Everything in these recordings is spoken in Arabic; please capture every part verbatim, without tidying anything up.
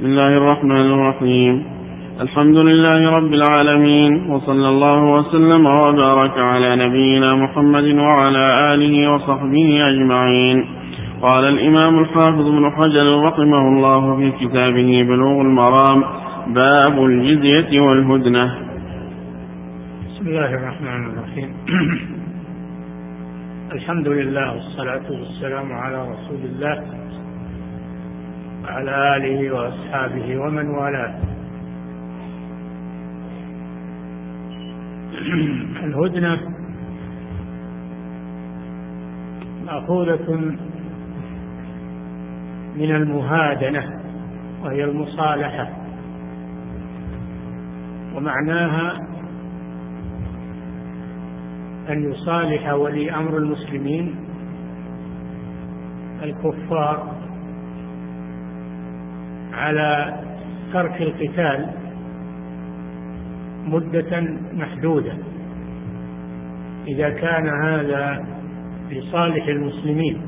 الله الرحمن الرحيم. الحمد لله رب العالمين، وصلى الله وسلم وبارك على نبينا محمد وعلى آله وصحبه أجمعين. قال الإمام الحافظ ابن حجر رحمه الله في كتابه بلوغ المرام: باب الجزية والهدنة. بسم الله الرحمن الرحيم. الحمد لله والصلاة والسلام على رسول الله وعلى آله وأصحابه ومن والاه. الهدنة مأخوذة من المهادنة، وهي المصالحة، ومعناها أن يصالح ولي أمر المسلمين الكفار على ترك القتال مدة محدودة، إذا كان هذا لصالح المسلمين،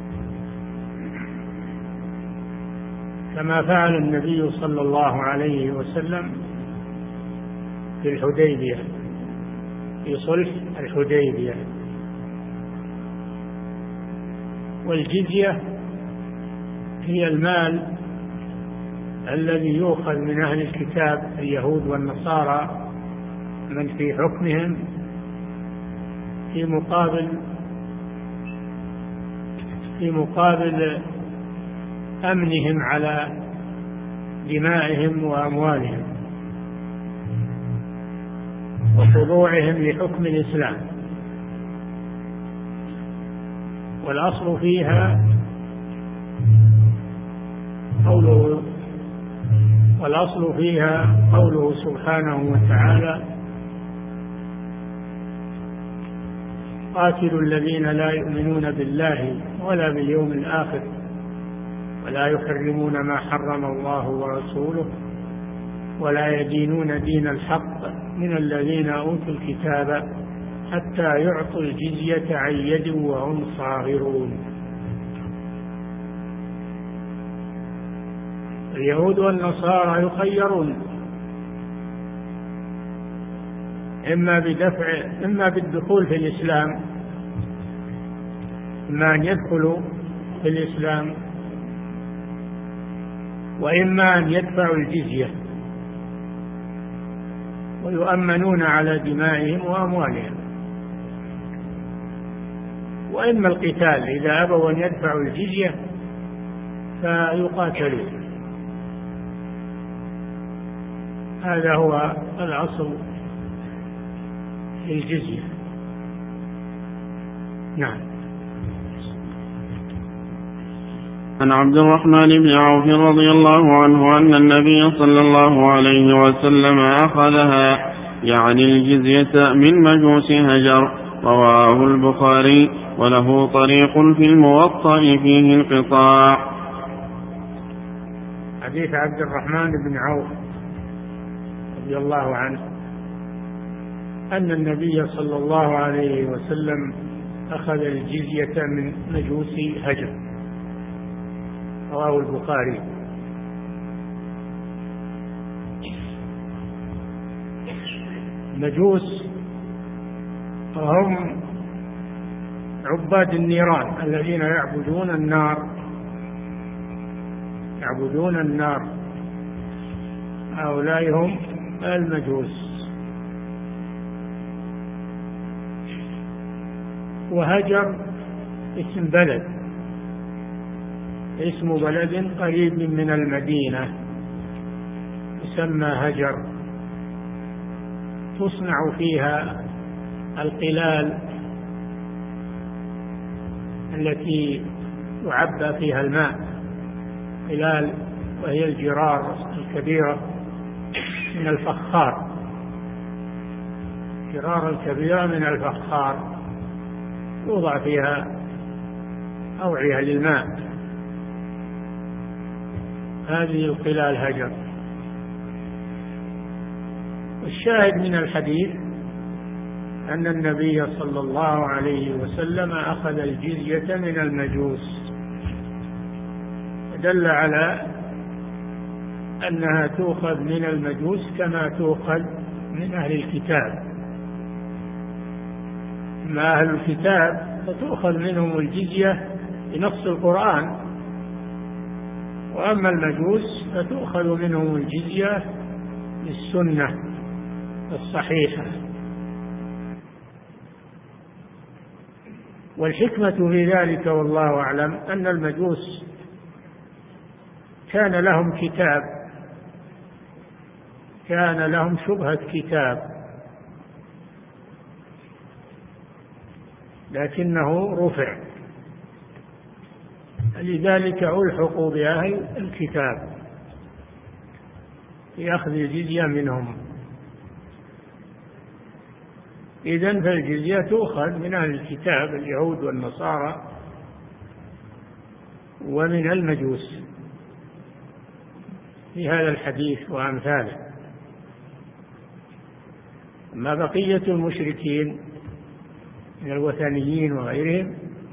كما فعل النبي صلى الله عليه وسلم في الحديبية، في صلح الحديبية. والجزية هي المال الذي يؤخذ من أهل الكتاب اليهود والنصارى من في حكمهم في مقابل في مقابل أمنهم على دمائهم وأموالهم وخضوعهم لحكم الإسلام. والأصل فيها قوله والأصل فيها قوله سبحانه وتعالى: قاتلوا الذين لا يؤمنون بالله ولا باليوم الآخر ولا يحرمون ما حرم الله ورسوله ولا يدينون دين الحق من الذين أوتوا الكتاب حتى يعطوا الجزية عن يد وهم صاغرون. اليهود والنصارى يخيرون إما بدفع إما بالدخول في الإسلام، إما أن يدخلوا في الإسلام، وإما أن يدفعوا الجزية ويؤمنون على دمائهم وأموالهم، وإما القتال إذا أبوا أن يدفعوا الجزية فيقاتلون. هذا هو الأصل في الجزية. نعم. عن عبد الرحمن بن عوف رضي الله عنه أن النبي صلى الله عليه وسلم أخذها، يعني الجزية، من مجوس هجر. رواه البخاري، وله طريق في الموطأ فيه انقطاع. حديث عبد الرحمن بن عوف رضي الله عنه أن النبي صلى الله عليه وسلم أخذ الجزية من مجوس هجر. رواه البخاري. مجوس هم عباد النيران الذين يعبدون النار يعبدون النار هؤلاء هم المجوس. وهجر اسم بلد، اسم بلد قريب من المدينة يسمى هجر، تصنع فيها القلال التي يعبى فيها الماء، قلال وهي الجرار الكبيرة من الفخار، جرار الكبيرة من الفخار يوضع فيها أوعية للماء. هذه القلال هجر. الشاهد من الحديث أن النبي صلى الله عليه وسلم أخذ الجزية من المجوس، دل على أنها تؤخذ من المجوس كما تؤخذ من أهل الكتاب. أما أهل الكتاب فتؤخذ منهم الجزية بنص القرآن، وأما المجوس فتؤخذ منهم الجزية بالسنة الصحيحة. والحكمة في ذلك والله أعلم أن المجوس كان لهم كتاب، كان لهم شبهة كتاب، لكنه رفع، لذلك ألحقوا بأهل الكتاب في أخذ الجزية منهم. إذن فالجزية تؤخذ من أهل الكتاب اليهود والنصارى ومن المجوس في هذا الحديث وأمثاله. أما بقية المشركين من الوثنيين وغيرهم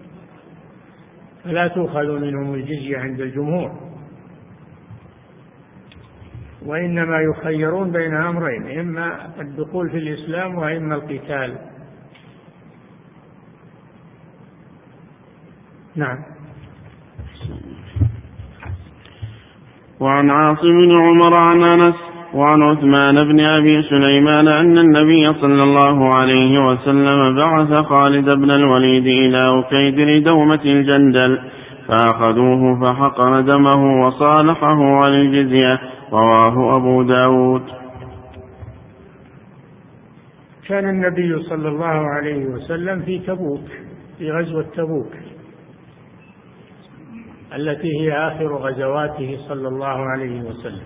فلا تؤخذ منهم الجزية عند الجمهور، وإنما يخيرون بين أمرين: إما الدخول في الإسلام وإما القتال. نعم. وعن عاصم بن عمر عن أنس وعن عثمان بن أبي سليمان أن النبي صلى الله عليه وسلم بعث خالد بن الوليد إلى أكيدر دومة الجندل فأخذوه فحقن دمه وصالحه عن الجزية. رواه أبو داود. كان النبي صلى الله عليه وسلم في تبوك، في غزوة تبوك التي هي آخر غزواته صلى الله عليه وسلم،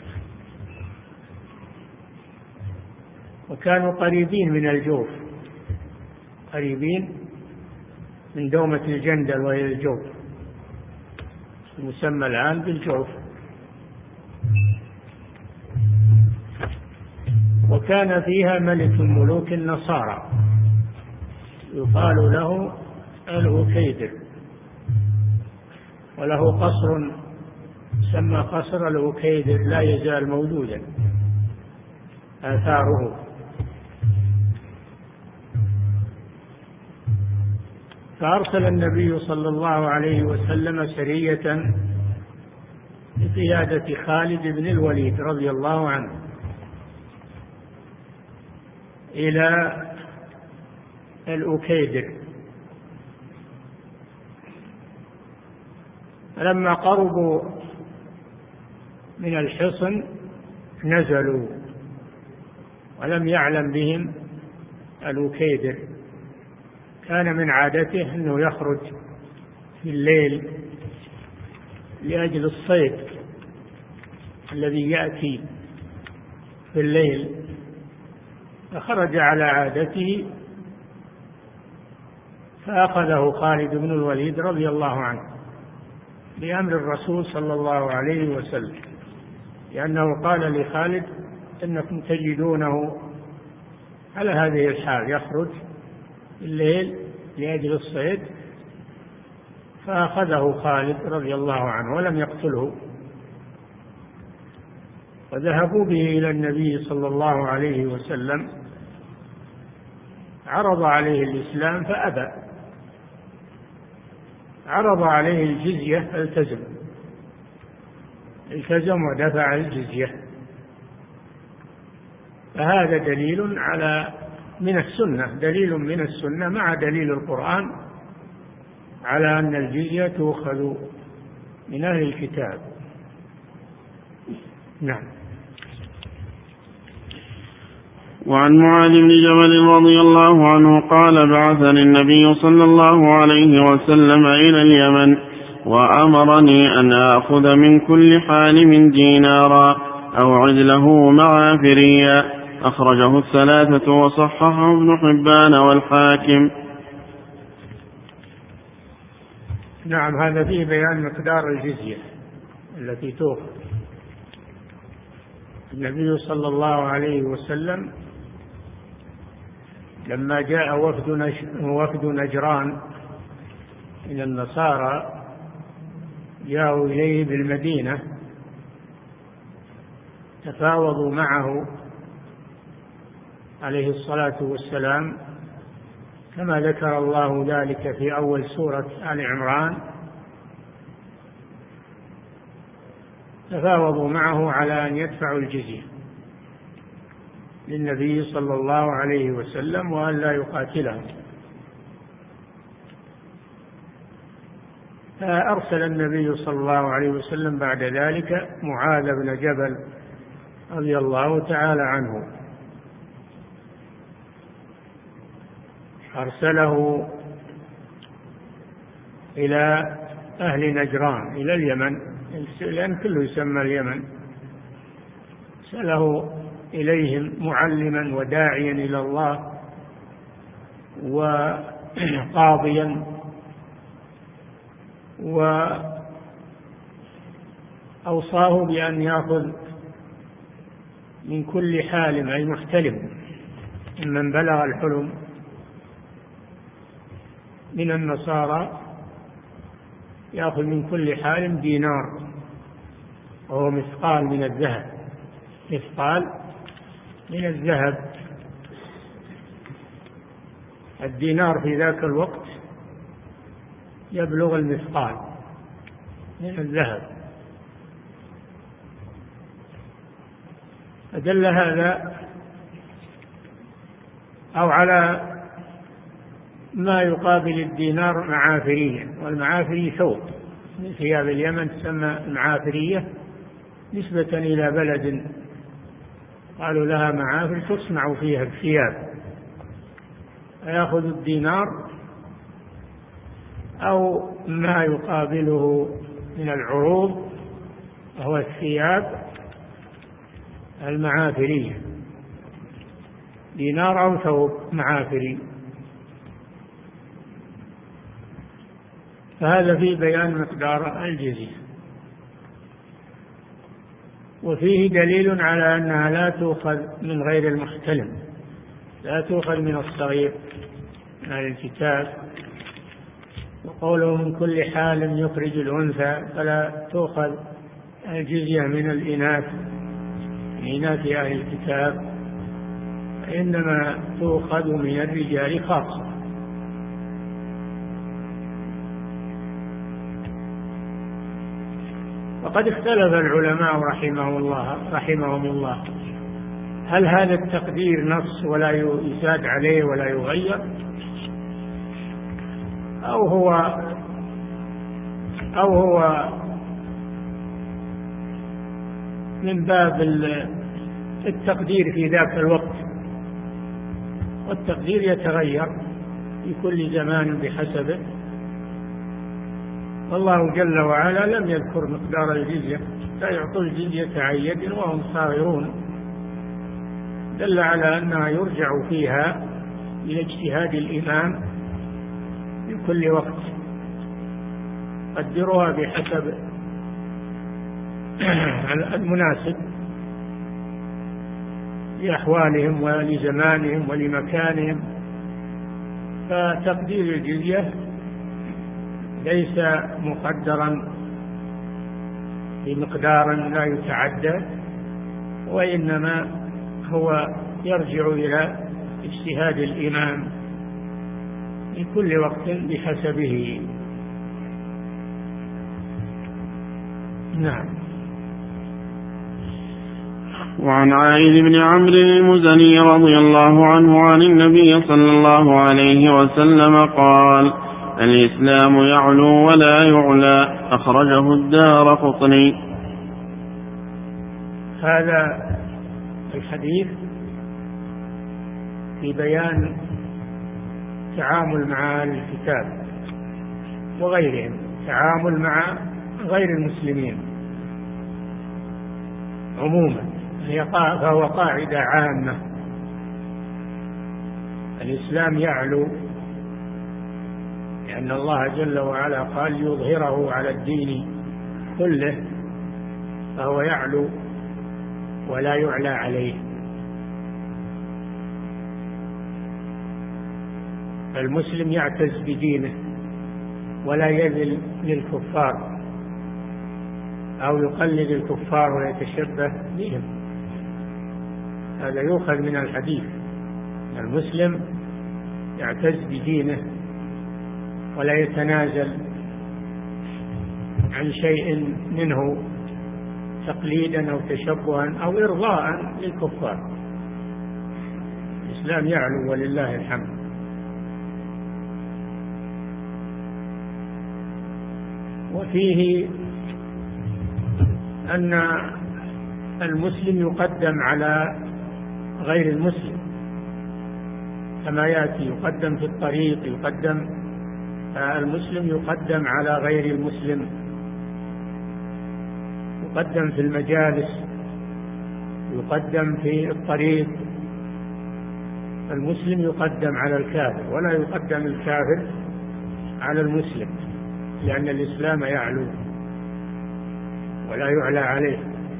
وكانوا قريبين من الجوف، قريبين من دومة الجندل وهي الجوف، المسمى الآن بالجوف. وكان فيها ملك ملوك النصارى يقال له الأكيدر، وله قصر سمى قصر الأكيدر لا يزال موجودا آثاره. فأرسل النبي صلى الله عليه وسلم سرية بقيادة خالد بن الوليد رضي الله عنه إلى الأكيدر. لما قربوا من الحصن نزلوا، ولم يعلم بهم الأكيدر. كان من عادته أنه يخرج في الليل لأجل الصيد الذي يأتي في الليل، فخرج على عادته فأخذه خالد بن الوليد رضي الله عنه بأمر الرسول صلى الله عليه وسلم، لأنه قال لخالد إنكم تجدونه على هذه الحال، يخرج الليل لأجل الصيد. فأخذه خالد رضي الله عنه ولم يقتله، وذهبوا به إلى النبي صلى الله عليه وسلم، عرض عليه الإسلام فأبى، عرض عليه الجزية فالتزم، التزم ودفع الجزية. فهذا دليل على من السنة، دليل من السنة مع دليل القرآن على أن الجزية تؤخذ من أهل الكتاب. نعم. وعن معاذ بن جبل رضي الله عنه قال بعثني النبي صلى الله عليه وسلم إلى اليمن وأمرني أن آخذ من كل حالم دينارا أو عدله مع فريا. أخرجه الثلاثة وصححه ابن حبان والحاكم. نعم، هذا فيه بيان مقدار الجزية التي تؤخذ. النبي صلى الله عليه وسلم لما جاء وفد وفد نجران من النصارى جاءوا إليه بالمدينة تفاوضوا معه عليه الصلاة والسلام، كما ذكر الله ذلك في أول سورة آل عمران. تفاوضوا معه على أن يدفعوا الجزية للنبي صلى الله عليه وسلم وأن لا يقاتلهم، فأرسل النبي صلى الله عليه وسلم بعد ذلك معاذ بن جبل رضي الله تعالى عنه، أرسله إلى أهل نجران، إلى اليمن، لأن كله يسمى اليمن. أرسله إليهم معلما وداعيا إلى الله وقاضيا، وأوصاه بأن يأخذ من كل حالم أي محتلم ممن بلغ الحلم من النصارى، يأخذ من كل حالم دينار، وهو مثقال من الذهب، مثقال من الذهب. الدينار في ذاك الوقت يبلغ المثقال من الذهب. فدل هذا أو على ما يقابل الدينار معافريا، والمعافري ثوب من ثياب اليمن تسمى معافرية نسبة إلى بلد قالوا لها معافر تصنع فيها الثياب. فيأخذ الدينار أو ما يقابله من العروض وهو الثياب المعافرية، دينار أو ثوب معافري. فهذا في بيان مقدار الجزية، وفيه دليل على أنها لا تؤخذ من غير المحتلم، لا تؤخذ من الصغير من أهل الكتاب، وقوله من كل حال يخرج الأنثى، فلا تؤخذ الجزية من الإناث، من إناث أهل الكتاب، إنما تؤخذ من الرجال خاصة. وقد اختلف العلماء رحمه الله رحمهم الله هل هذا التقدير نص ولا يزاد عليه ولا يغير، أو هو أو هو من باب التقدير في ذاك الوقت، والتقدير يتغير في كل زمان بحسبه. والله جل وعلا لم يذكر مقدار الجزية، لا يعطوا الجزية عن يد وهم صاغرون، دل على أنها يرجع فيها إلى اجتهاد الإمام في كل وقت، قدرها بحسب المناسب لأحوالهم ولزمانهم ولمكانهم. فتقدير الجزية ليس مقدرا بمقدار لا يتعدى، وإنما هو يرجع إلى اجتهاد الإمام في كل وقت بحسبه. نعم. وعن عائذ بن عمرو المزني رضي الله عنه عن النبي صلى الله عليه وسلم قال: الإسلام يعلو ولا يعلى، أخرجه الدارقطني. هذا الحديث في بيان التعامل مع الكتاب وغيرهم، التعامل مع غير المسلمين عموما، فهو قاعدة عامة. الإسلام يعلو لأن الله جل وعلا قال يظهره على الدين كله، فهو يعلو ولا يعلى عليه. المسلم يعتز بدينه ولا يذل للكفار أو يقلد الكفار ويتشبه بهم، هذا يؤخذ من الحديث. المسلم يعتز بدينه ولا يتنازل عن شيء منه تقليدا أو تشبها أو إرضاء للكفار. الإسلام يعلو ولله الحمد. وفيه أن المسلم يقدم على غير المسلم كما يأتي، يقدم في الطريق، يقدم المسلم يقدم على غير المسلم، يقدم في المجالس، يقدم في الطريق. المسلم يقدم على الكافر ولا يقدم الكافر على المسلم، لأن الإسلام يعلو ولا يعلى عليه.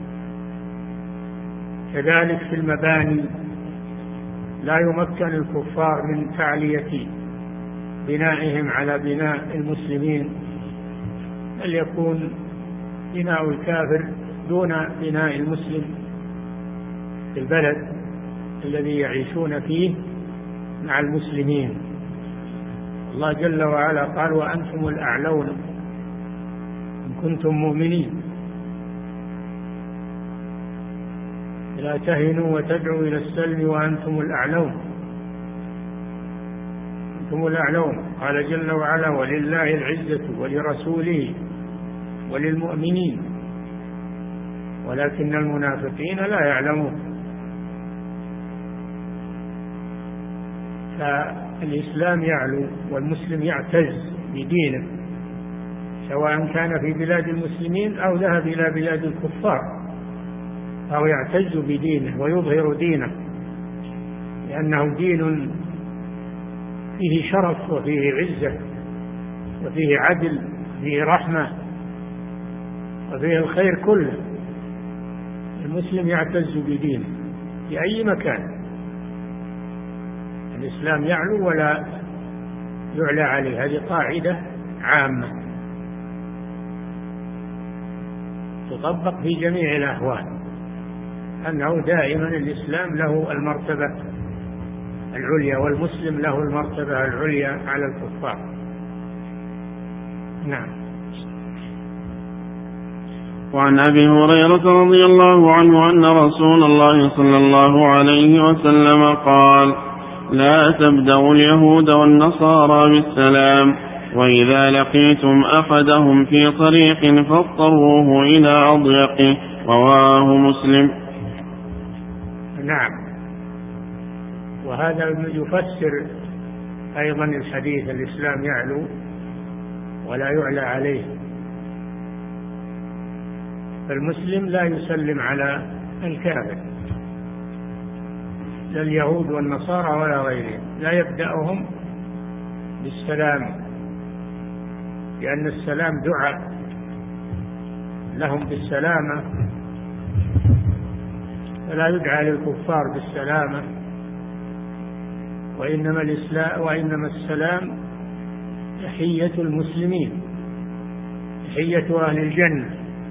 كذلك في المباني لا يمكن الكفار من تعلية بنائهم على بناء المسلمين، بل يكون بناء الكافر دون بناء المسلم في البلد الذي يعيشون فيه مع المسلمين. الله جل وعلا قال: وأنتم الأعلون إن كنتم مؤمنين، لا تهنوا وتدعوا إلى السلم وأنتم الأعلون. أنتم الأعلون. قال جل وعلا: ولله العزة ولرسوله وللمؤمنين ولكن المنافقين لا يعلمون. فالإسلام يعلو والمسلم يعتز بدينه، سواء كان في بلاد المسلمين أو ذهب إلى بلاد الكفار، أو يعتز بدينه ويظهر دينه، لأنه دين فيه شرف وفيه عزة وفيه عدل وفيه رحمة وفيه الخير كله. المسلم يعتز بدينه في أي مكان. الإسلام يعلو ولا يعلى عليه، هذه قاعدة عامة تطبق في جميع الأحوال، أنه دائما الإسلام له المرتبة العليا والمسلم له المرتبة العليا على الكفار. نعم. وعن أبي هريرة رضي الله عنه أن رسول الله صلى الله عليه وسلم قال: لا تبدأوا اليهود والنصارى بالسلام، وإذا لقيتم أحدهم في طريق فاضطروه إلى أضيقه. رواه مسلم. نعم. وهذا يفسر أيضا الحديث: الإسلام يعلو ولا يعلى عليه. فالمسلم لا يسلم على الكافر، لا اليهود والنصارى ولا غيرهم، لا يبدأهم بالسلام، لأن السلام دعاء لهم بالسلامة، فلا يدعى للكفار بالسلامة، وإنما الإسلام وإنما السلام تحية المسلمين، تحية أهل الجنة.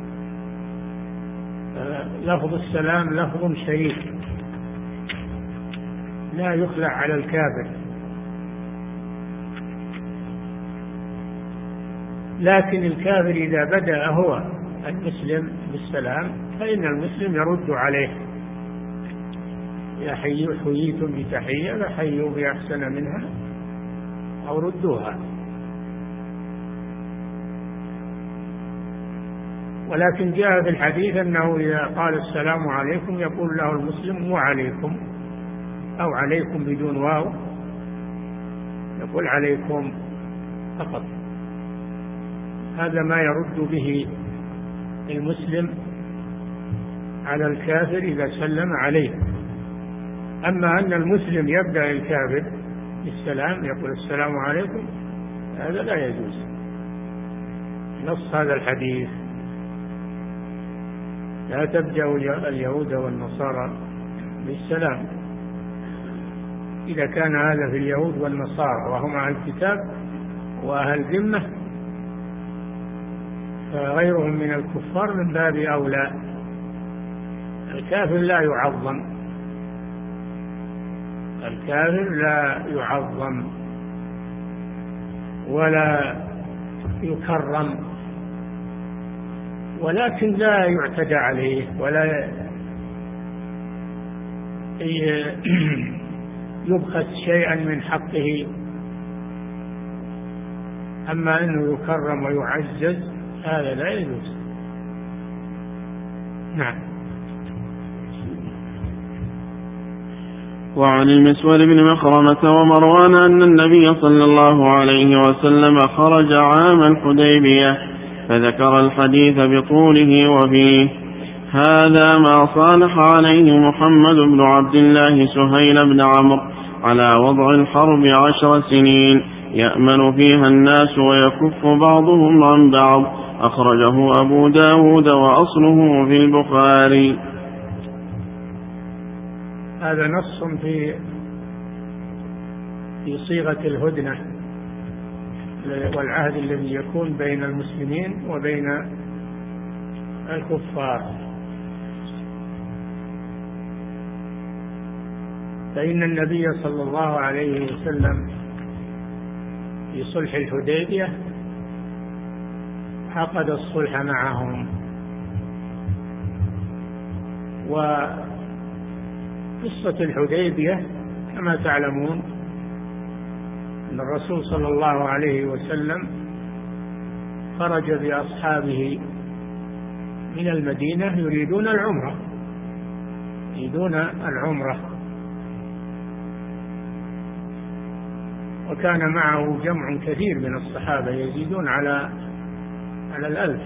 لفظ السلام لفظ شريف لا يخلع على الكافر، لكن الكافر إذا بدأ هو المسلم بالسلام فإن المسلم يرد عليه: يا حييتم بتحية فحيوا بأحسن منها أو ردوها. ولكن جاء في الحديث أنه إذا قال السلام عليكم يقول له المسلم: وعليكم، أو عليكم بدون واو، يقول عليكم فقط. هذا ما يرد به المسلم على الكافر إذا سلم عليه. أما أن المسلم يبدأ الكافر بالسلام، يقول السلام عليكم، هذا لا يجوز. نص هذا الحديث: لا تبدأ اليهود والنصارى بالسلام. إذا كان هذا في اليهود والنصارى وهم أهل الكتاب وأهل ذمة، فغيرهم من الكفار من باب أولى. الكافر لا يعظم الكافر لا يعظم ولا يكرم، ولكن لا يعتدى عليه ولا يبخس شيئا من حقه. أما أنه يكرم ويعزز هذا لا يجوز. نعم. وعن المسور بن مخرمة ومروان أن النبي صلى الله عليه وسلم خرج عام الحديبية فذكر الحديث بطوله وفيه: هذا ما صالح عليه محمد بن عبد الله سهيل بن عمرو على وضع الحرب عشر سنين يأمن فيها الناس ويكف بعضهم عن بعض. أخرجه أبو داود وأصله في البخاري. هذا نص في في صيغة الهدنة والعهد الذي يكون بين المسلمين وبين الكفار. فإن النبي صلى الله عليه وسلم في صلح الحديبية عقد الصلح معهم، وقصة الحديبية كما تعلمون أن الرسول صلى الله عليه وسلم خرج بأصحابه من المدينة يريدون العمرة يريدون العمرة وكان معه جمع كثير من الصحابة يزيدون على على الألف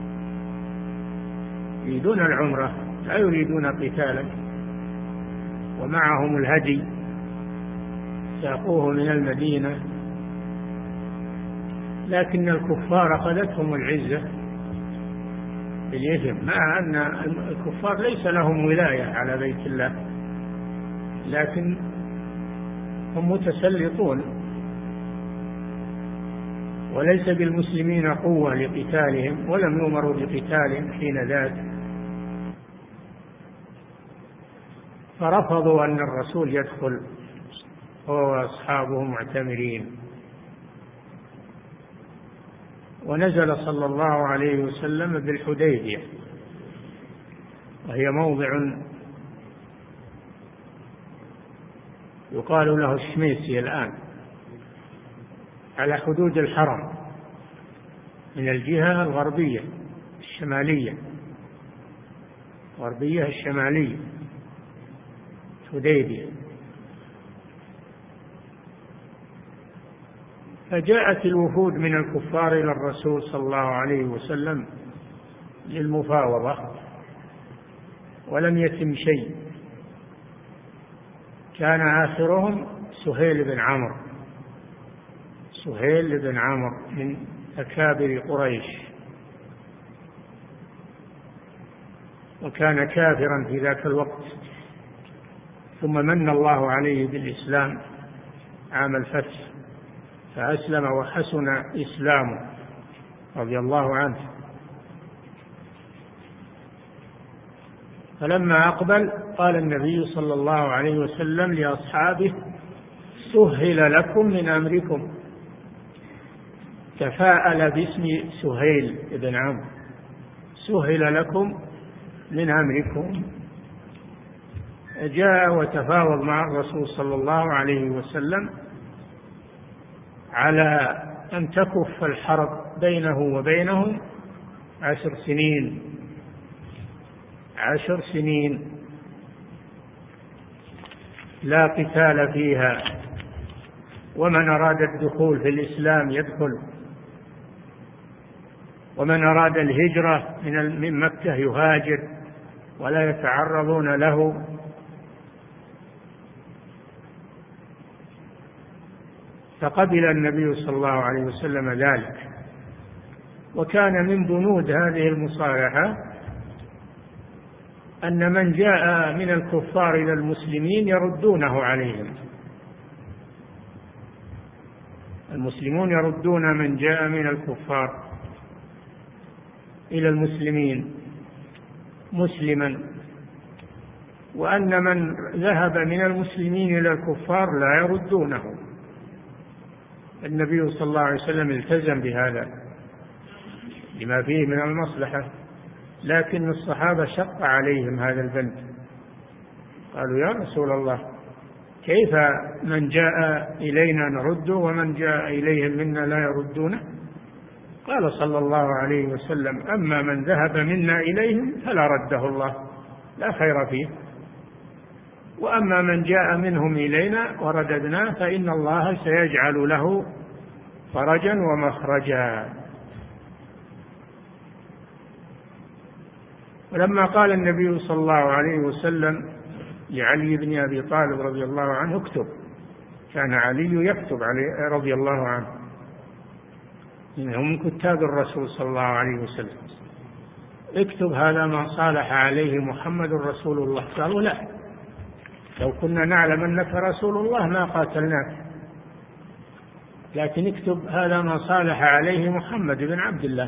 يريدون العمرة لا يريدون قتالا، ومعهم الهدي ساقوه من المدينة، لكن الكفار أخذتهم العزة بالإثم، مع أن الكفار ليس لهم ولاية على بيت الله، لكن هم متسلطون وليس بالمسلمين قوة لقتالهم، ولم يؤمروا بقتالهم حين ذاك، فرفضوا أن الرسول يدخل هو وأصحابه معتمرين. ونزل صلى الله عليه وسلم بالحديبية، وهي موضع يقال له الشميسي الآن، على حدود الحرم من الجهة الغربية الشمالية الغربية الشمالية حديبية. فجاءت الوفود من الكفار إلى الرسول صلى الله عليه وسلم للمفاوضة ولم يتم شيء. كان آخرهم سهيل بن عمرو سهيل بن عمرو من أكابر قريش، وكان كافرا في ذاك الوقت، ثم من الله عليه بالإسلام عام الفتح فأسلم وحسن إسلامه رضي الله عنه. فلما أقبل قال النبي صلى الله عليه وسلم لأصحابه: سهل لكم من أمركم. تفاءل باسم سهيل بن عمرو، سهل لكم من أمركم. جاء وتفاوض مع الرسول صلى الله عليه وسلم على أن تكف الحرب بينه وبينهم عشر سنين عشر سنين لا قتال فيها، ومن أراد الدخول في الإسلام يدخل، ومن أراد الهجرة من مكة يهاجر ولا يتعرضون له. فقبل النبي صلى الله عليه وسلم ذلك. وكان من بنود هذه المصالحة أن من جاء من الكفار إلى المسلمين يردونه عليهم، المسلمون يردون من جاء من الكفار إلى المسلمين مسلما وأن من ذهب من المسلمين إلى الكفار لا يردونه. النبي صلى الله عليه وسلم التزم بهذا لما فيه من المصلحة، لكن الصحابة شق عليهم هذا البند، قالوا يا رسول الله كيف من جاء إلينا نرده ومن جاء إليهم منا لا يردونه؟ قال صلى الله عليه وسلم أما من ذهب منا إليهم فلا رده الله لا خير فيه، وأما من جاء منهم إلينا ورددناه فإن الله سيجعل له فرجا ومخرجا. ولما قال النبي صلى الله عليه وسلم لعلي بن أبي طالب رضي الله عنه اكتب، كان علي يكتب عليه رضي الله عنه، إنه من كتاب الرسول صلى الله عليه وسلم، اكتب هذا ما صالح عليه محمد رسول الله. قالوا لا، لو كنا نعلم أنك رسول الله ما قاتلناك، لكن اكتب هذا ما صالح عليه محمد بن عبد الله.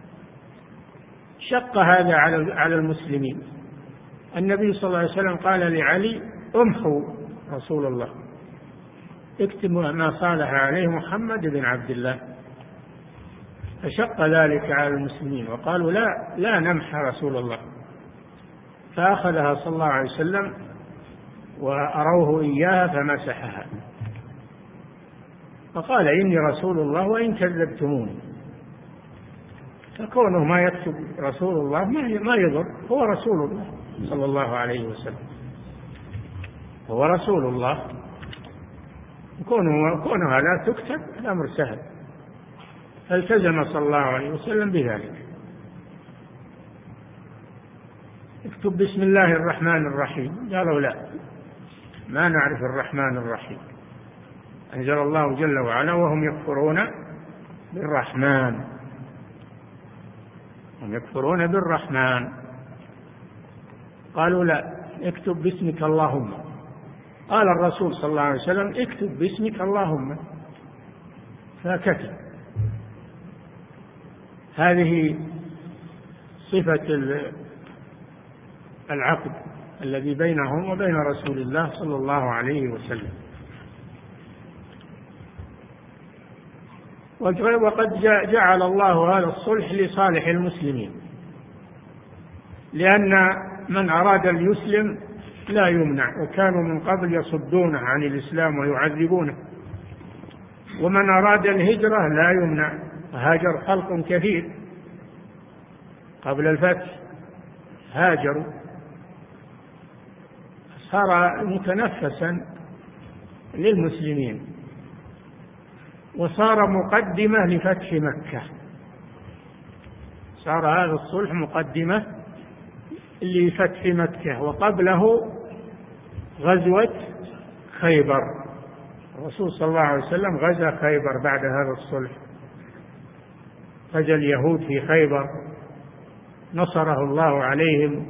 شق هذا على المسلمين. النبي صلى الله عليه وسلم قال لعلي امحوا رسول الله، اكتب ما صالح عليه محمد بن عبد الله. فشق ذلك على المسلمين وقالوا لا لا نمحى رسول الله، فأخذها صلى الله عليه وسلم وأروه إياها فمسحها، فقال إني رسول الله وإن كذبتموني. فكونه ما يكتب رسول الله ما يضر، هو رسول الله صلى الله عليه وسلم، هو رسول الله، كونه كونها لا تكتب الأمر سهل. فالتزم صلى الله عليه وسلم بذلك. اكتب بسم الله الرحمن الرحيم، قالوا لا ما نعرف الرحمن الرحيم. أنزل الله جل وعلا وهم يكفرون بالرحمن، هم يكفرون بالرحمن. قالوا لا اكتب باسمك اللهم. قال الرسول صلى الله عليه وسلم اكتب باسمك اللهم، فكتب. هذه صفة العقد الذي بينهم وبين رسول الله صلى الله عليه وسلم. وقد جعل الله هذا الصلح لصالح المسلمين، لأن من أراد أن يسلم لا يمنع، وكانوا من قبل يصدونه عن الإسلام ويعذبونه. ومن أراد الهجرة لا يمنع، هاجر خلق كثير قبل الفتح، هاجروا، صار متنفسا للمسلمين، وصار مقدمة لفتح مكة. صار هذا الصلح مقدمة لفتح مكة، وقبله غزوة خيبر. الرسول صلى الله عليه وسلم غزا خيبر بعد هذا الصلح، غزا اليهود في خيبر، نصره الله عليهم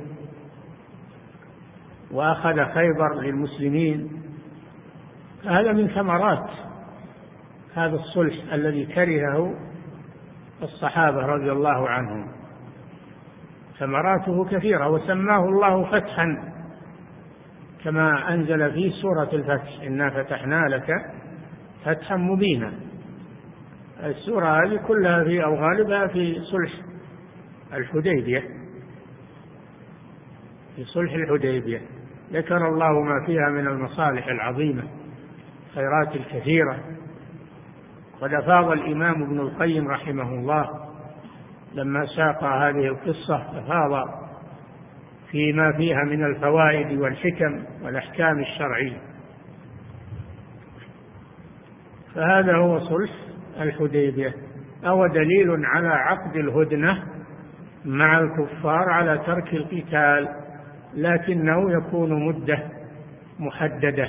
وأخذ خيبر للمسلمين. هذا من ثمرات هذا الصلح الذي كرهه الصحابة رضي الله عنهم، ثمراته كثيرة، وسماه الله فتحا كما أنزل في سورة الفتح إنا فتحنا لك فتحا مبينا. السورة هذه كلها في أو غالبها في صلح الحديبية، في صلح الحديبية ذكر الله ما فيها من المصالح العظيمة، خيرات الكثيرة. قد أفاض الإمام ابن القيم رحمه الله لما ساق هذه القصة، أفاض فيما فيها من الفوائد والحكم والأحكام الشرعية. فهذا هو صلح الحديبية، أو دليل على عقد الهدنة مع الكفار على ترك القتال، لكنه يكون مدة محددة،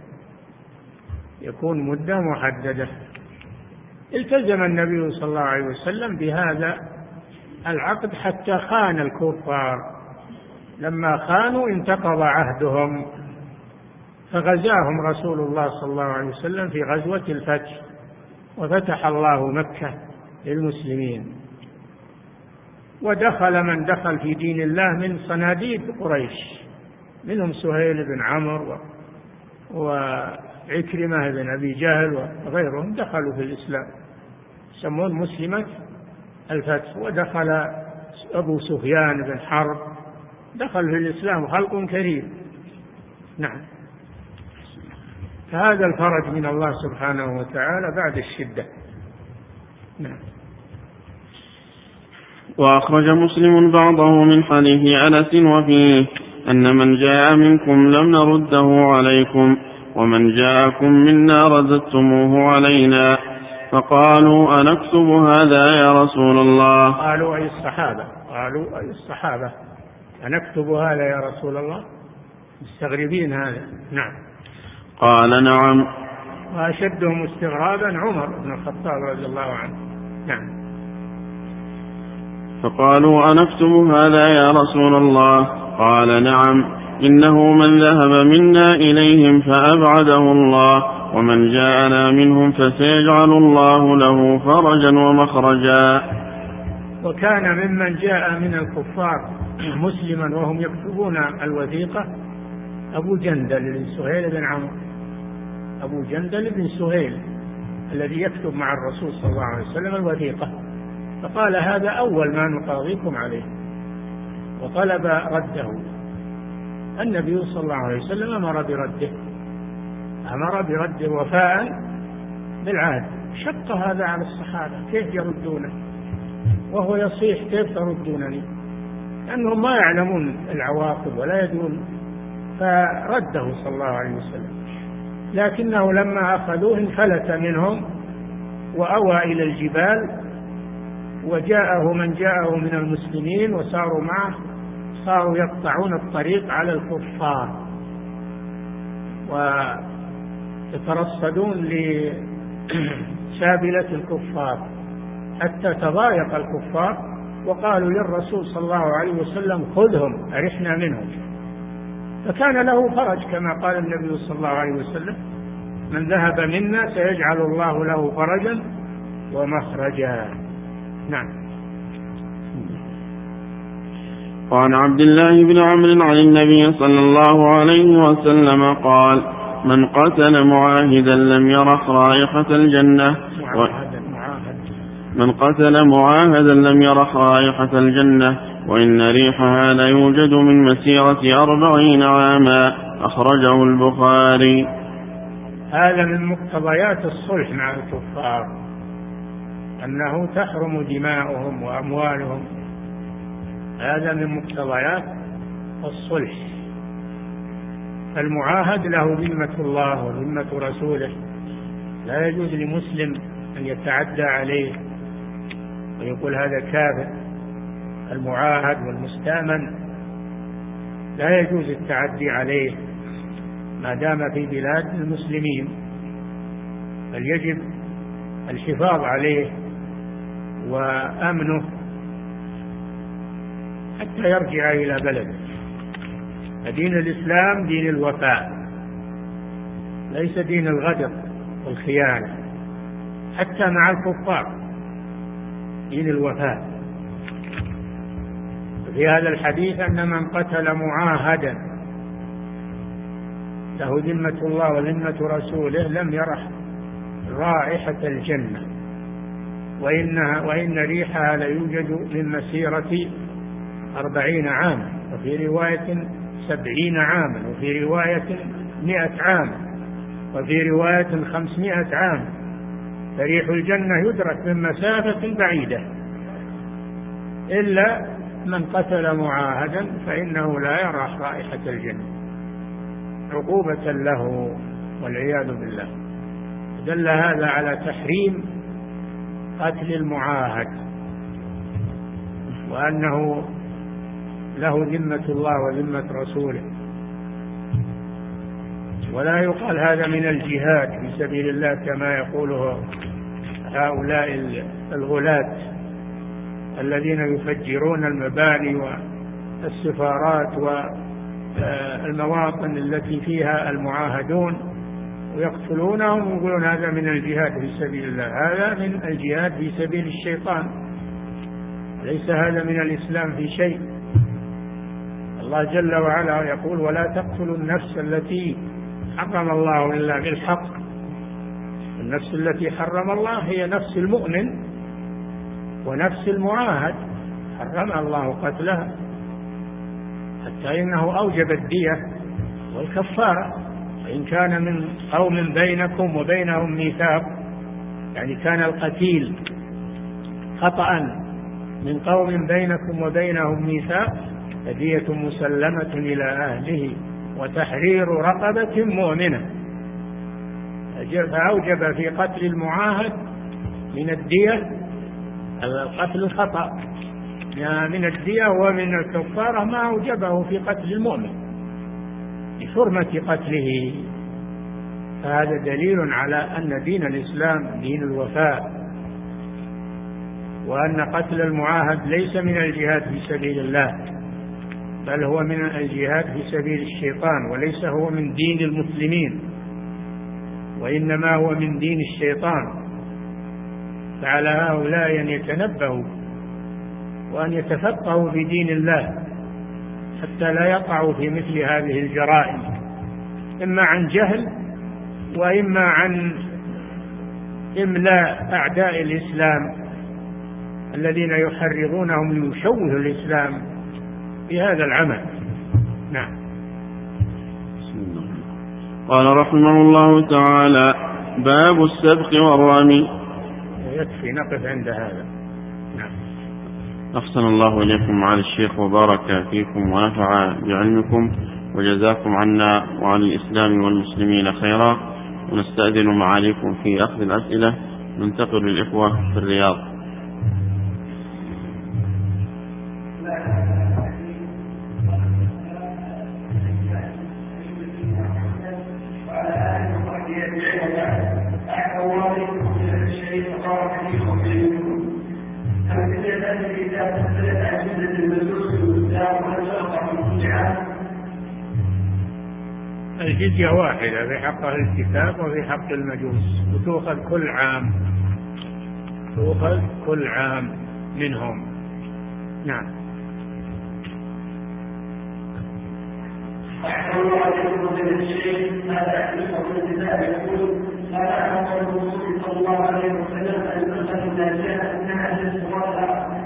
يكون مدة محددة. التزم النبي صلى الله عليه وسلم بهذا العقد حتى خان الكفار، لما خانوا انتقض عهدهم، فغزاهم رسول الله صلى الله عليه وسلم في غزوة الفتح، وفتح الله مكة للمسلمين، ودخل من دخل في دين الله من صناديد قريش منهم سهيل بن عمرو وعكرمة بن أبي جهل وغيرهم دخلوا في الإسلام، يسمون مسلمة الفتح. ودخل أبو سفيان بن حرب دخل في الإسلام، خلق كريم. نعم. فهذا الفرج من الله سبحانه وتعالى بعد الشدة. نعم. وأخرج مسلم بعضه من حديث أنس وفيه أن من جاء منكم لم نرده عليكم ومن جاءكم منا رددتموه علينا، فقالوا أنكتب هذا يا رسول الله؟ قالوا أي الصحابة قالوا أي الصحابة أنكتب هذا يا رسول الله؟ مستغربين هذا. نعم. قال نعم. وأشدهم استغرابا عمر بن الخطاب رضي الله عنه. نعم. فقالوا أنكتب هذا يا رسول الله؟ قال نعم، إنه من ذهب منا إليهم فأبعده الله، ومن جاءنا منهم فسيجعل الله له فرجا ومخرجا. وكان ممن جاء من الكفار مسلما وهم يكتبون الوثيقة أبو جندل بن سهيل بن عمرو، أبو جندل بن سهيل الذي يكتب مع الرسول صلى الله عليه وسلم الوثيقة، فقال هذا أول ما نقاضيكم عليه، وطلب رده. النبي صلى الله عليه وسلم أمر برده، أمر برده وفاء بالعهد. شق هذا على الصحابة، كيف يردونه وهو يصيح؟ كيف تردونني؟ لأنهم ما يعلمون العواقب ولا يدرون. فرده صلى الله عليه وسلم، لكنه لما أخذوه انفلت منهم وأوى إلى الجبال، وجاءه من جاءه من المسلمين وساروا معه، صاروا يقطعون الطريق على الكفار ويترصدون لسابلة الكفار حتى تضايق الكفار، وقالوا للرسول صلى الله عليه وسلم خذهم أرحنا منهم. فكان له فرج كما قال النبي صلى الله عليه وسلم من ذهب منا سيجعل الله له فرجا ومخرجا. نعم. وعن عبد الله بن عمرو عن النبي صلى الله عليه وسلم قال من قتل معاهدا لم يرح رائحة الجنة و... من قتل معاهدا لم يرح رائحة الجنة وإن ريحها لا يوجد من مسيرة أربعين عاما. أخرجه البخاري. هذا من مقتضيات الصلح مع الكفار، أنه تحرم دماؤهم وأموالهم، هذا من مقتضيات الصلح. المعاهد له ذمة الله وذمة رسوله، لا يجوز لمسلم أن يتعدى عليه ويقول هذا كافر. المعاهد والمستأمن لا يجوز التعدي عليه ما دام في بلاد المسلمين، بل يجب الحفاظ عليه وأمنه حتى يرجع إلى بلده. فدين الإسلام دين الوفاء، ليس دين الغدر والخيانة، حتى مع الكفار دين الوفاء. في هذا الحديث أن من قتل معاهدا له ذمة الله وذمة رسوله لم يرح رائحة الجنة، وإنها وإن ريحها ليوجد من مسيرة أربعين عاما، وفي رواية سبعين عاما، وفي رواية مئة عام، وفي رواية خمسمائة عام. فريح الجنة يدرك من مسافة بعيدة، إلا من قتل معاهدا فإنه لا يرى رائحة الجنة عقوبة له والعياذ بالله. دل هذا على تحريم قتل المعاهد، وأنه له ذمة الله وذمة رسوله. ولا يقال هذا من الجهاد في سبيل الله كما يقوله هؤلاء الغلاة الذين يفجرون المباني والسفارات والمواطن التي فيها المعاهدون ويقتلونهم ويقولون هذا من الجهاد في سبيل الله. هذا من الجهاد في سبيل الشيطان، ليس هذا من الإسلام في شيء. الله جل وعلا يقول ولا تقتلوا النفس التي حرم الله إلا بالحق. النفس التي حرم الله هي نفس المؤمن ونفس المعاهد، حرم الله قتلها، حتى إنه أوجب الدية والكفارة. وإن كان من قوم بينكم وبينهم ميثاق، يعني كان القتيل خطأ من قوم بينكم وبينهم ميثاق فدية مسلمة إلى أهله وتحرير رقبة مؤمنة. فأوجب في قتل المعاهد من الدية القتل الخطأ من الدية ومن الكفارة ما أوجبه في قتل المؤمن لحرمة قتله. فهذا دليل على أن دين الإسلام دين الوفاء، وأن قتل المعاهد ليس من الجهاد في سبيل الله، بل هو من الجهاد في سبيل الشيطان، وليس هو من دين المسلمين، وإنما هو من دين الشيطان. فعلى هؤلاء أن يتنبهوا وأن يتفقهوا في دين الله حتى لا يقعوا في مثل هذه الجرائم، إما عن جهل وإما عن إملاء أعداء الإسلام الذين يحرضونهم ليشوهوا الإسلام بهذا العمل. نعم. قال رحمه الله تعالى: باب السبق والرمي. يكفي نقف عند هذا. نعم. أحسن الله إليكم معالي الشيخ وبارك فيكم ونفع بعلمكم وجزاكم عنا وعن الإسلام والمسلمين خيرا. ونستأذن معاليكم في أخذ الأسئلة. ننتقل للإخوة في الرياض. الجزية واحدة في حق أهل الكتاب وفي حق المجوس، وتؤخذ كل عام، تؤخذ كل عام منهم. نعم. أحسن الله عليكم من الشيء هذا أحسن في الكتاب يقول هذا أمر الرسول صلى الله عليه وسلم أن تنقل الناجية أنها للصلاة.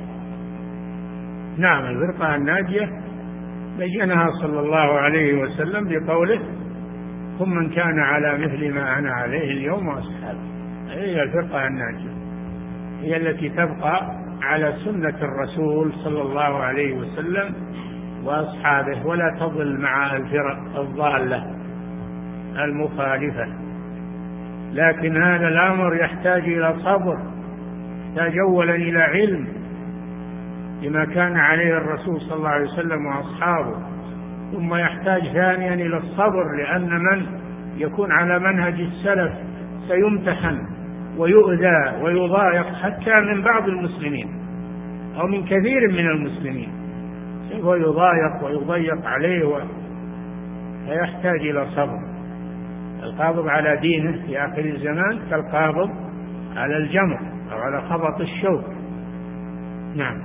نعم، الفرقة الناجية بينها صلى الله عليه وسلم بقوله: هم من كان على مثل ما أنا عليه اليوم وأصحابي. هي الفرقة الناجية، هي التي تبقى على سنة الرسول صلى الله عليه وسلم وأصحابه، ولا تضل مع الفرق الضالة المخالفة. لكن هذا الأمر يحتاج إلى صبر، يحتاج أولا إلى علم لما كان عليه الرسول صلى الله عليه وسلم وأصحابه، ثم يحتاج ثانيا إلى الصبر، لأن من يكون على منهج السلف سيمتحن ويؤذى ويضايق حتى من بعض المسلمين أو من كثير من المسلمين، سوف يضايق ويضيق عليه، فيحتاج إلى صبر. القابض على دينه في آخر الزمان كالقابض على الجمر أو على خبط الشوك. نعم.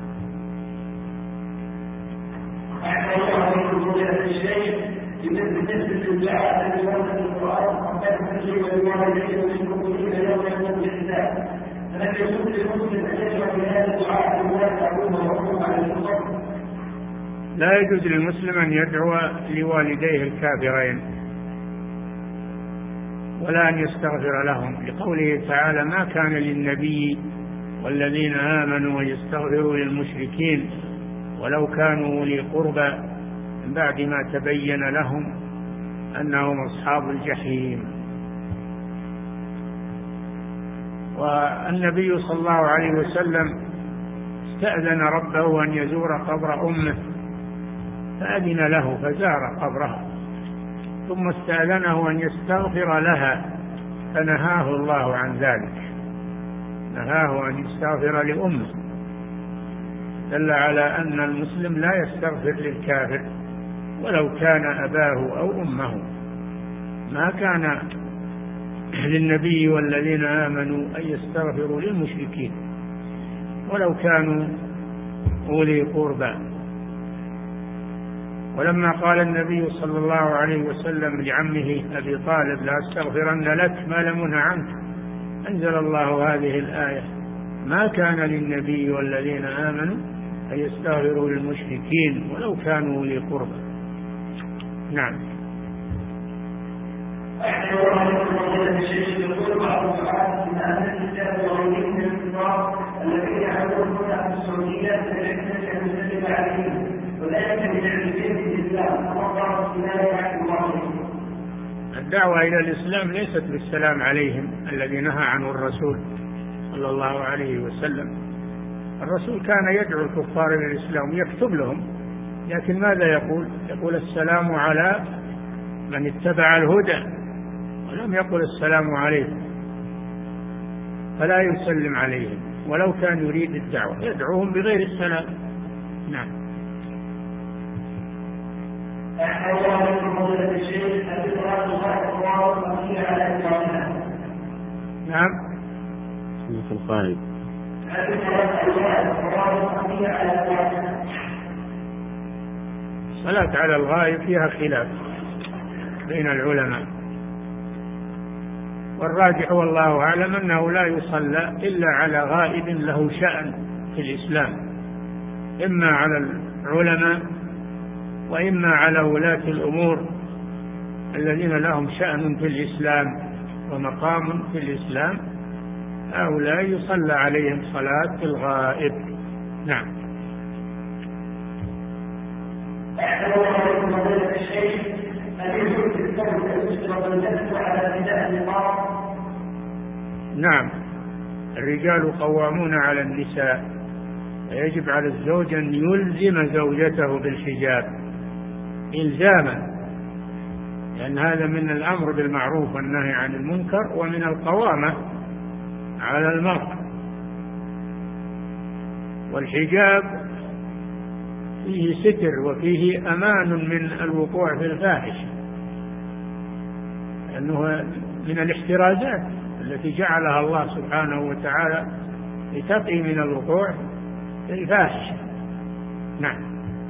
أحسن الله عليكم من الشيء بالنسبة للدعاء الذي ورد في القرآن ربنا تجيب الوالدين والمؤمنين يوم يقوم الحساب، فلم يكن للمسلم أن يجعل بهذا الدعاء الوالد أبوه وأمه على الفطر. لا يجوز للمسلم أن يدعو لوالديه الكافرين ولا أن يستغفر لهم، لقوله تعالى: ما كان للنبي والذين آمنوا يستغفروا للمشركين ولو كانوا أولي قربى من بعد ما تبين لهم أنهم أصحاب الجحيم. والنبي صلى الله عليه وسلم استأذن ربه أن يزور قبر أمه فأذن له فزار قبرها، ثم استأذنه أن يستغفر لها فنهاه الله عن ذلك، نهاه أن يستغفر لأمه، دل على أن المسلم لا يستغفر للكافر ولو كان أباه أو أمه. ما كان للنبي والذين آمنوا أن يستغفروا للمشركين ولو كانوا أولي قربى. ولما قال النبي صلى الله عليه وسلم لعمه أبي طالب لأستغفرن لك ما لم أنه عنك، أنزل الله هذه الآية: ما كان للنبي والذين آمنوا أن يستغفروا للمشركين ولو كانوا أولي قربى. نعم. الذين يعملون في السعودية فليس عليهم ولا يمكن للعلمين في الإسلام وقال الله. الدعوة إلى الإسلام ليست بالسلام عليهم الذي نهى عنه الرسول صلى الله عليه وسلم. الرسول كان يدعو الكفار إلى الإسلام يكتب لهم، لكن ماذا يقول؟ يقول السلام على من اتبع الهدى، ولم يقل السلام عليكم، فلا يسلم عليهم ولو كان يريد الدعوة، يدعوهم بغير السلام. نعم. نعم. في القائد الصلاة على الغائب فيها خلاف بين العلماء، والراجح والله أعلم أنه لا يصلى إلا على غائب له شأن في الإسلام، إما على العلماء وإما على ولاة الأمور الذين لهم شأن في الإسلام ومقام في الإسلام، هؤلاء يصلى عليهم صلاة الغائب. نعم. نعم، الرجال قوامون على النساء، ويجب على الزوج أن يلزم زوجته بالحجاب إلزاما، لأن هذا من الأمر بالمعروف والنهي عن المنكر ومن القوامة على المرء. والحجاب فيه ستر وفيه أمان من الوقوع في الفاحشة، لأنه من الاحترازات التي جعلها الله سبحانه وتعالى لتقي من الوقوع في الفاحشة. نعم.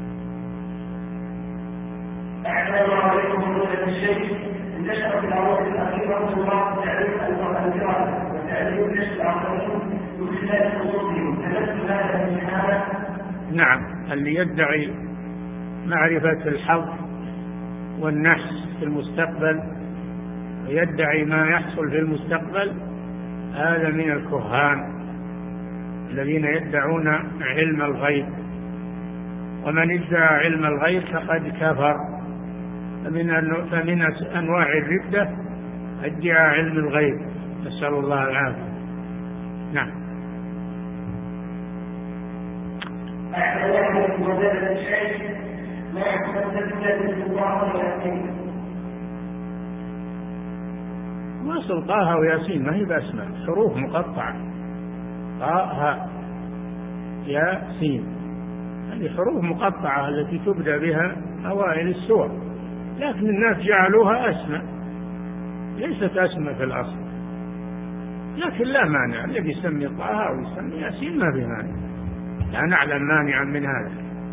أحسن الله عليكم من الشيء انتشر في الأوقات الأخيرة الله تعريف المتأثرات وتعريف نشر الآخرين من خلال حضورهم، تمثل هذا من هذا؟ نعم، اللي يدعي معرفة الحظ والنحس في المستقبل ويدعي ما يحصل في المستقبل هذا من الكهان الذين يدعون علم الغيب، ومن ادعى علم الغيب فقد كفر. فمن فمن أنواع الردة ادعاء علم الغيب، نسأل الله العافية. نعم. ما أصل طه وياسين ما هي بأسماء، حروف مقطعة، طه ياسين، هذه حروف مقطعة التي تبدأ بها أوائل السور، لكن الناس جعلوها أسماء، ليست أسماء في الأصل، لكن لا مانع الذي يسمي طه أو يسمي ياسين ما في مانع، لا نعلم مانعا من هذا.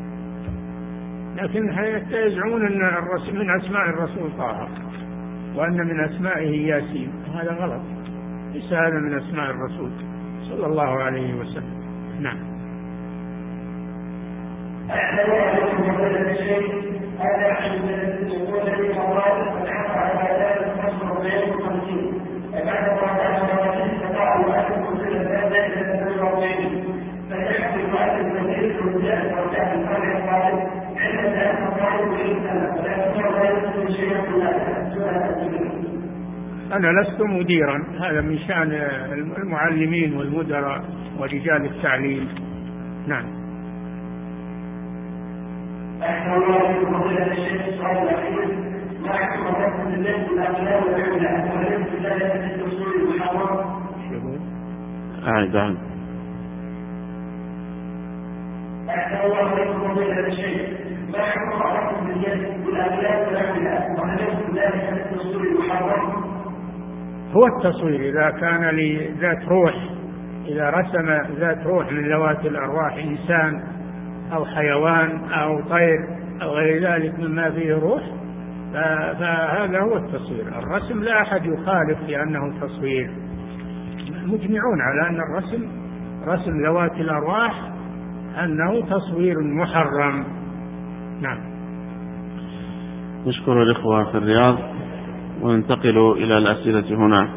لكن يزعمون أن من أسماء الرسول طه وأن من أسمائه ياسين، هذا غلط، ليس هذا من أسماء الرسول صلى الله عليه وسلم. نعم. هذا عن الوصول للموارد والحق على هذا الفصل الربيع والخمسين فبعد ما كان استطاع الواحد كل ذلك الى الربيع فيحصل الواحد الكثير من الرجال ورجال الفرع الطالب علم ان الطالب بالانسان ولكن لا يمكن شيئا أنا لست مديرا، هذا من شأن المعلمين والمدراء ورجال التعليم. نعم. أحسن الله في فضيلة الشيخ الصالح الأخير ما يحكم رفض الليل بالأغلال والعملة وليس ذلك في التصوير المحرم. أعد عن أحسن الله في فضيلة الشيخ ما يحكم رفض الليل بالأغلال والعملة وليس ذلك في التصوير المحرم. هو التصوير إذا كان لذات روح، إذا رسم ذات روح من ذوات الأرواح إنسان أو حيوان أو طير أو غير ذلك مما فيه روح فهذا هو التصوير. الرسم لا أحد يخالف لأنه تصوير، مجمعون على أن الرسم رسم ذوات الأرواح أنه تصوير محرم. نعم. نشكر الإخوة في الرياض وننتقل إلى الأسئلة هنا.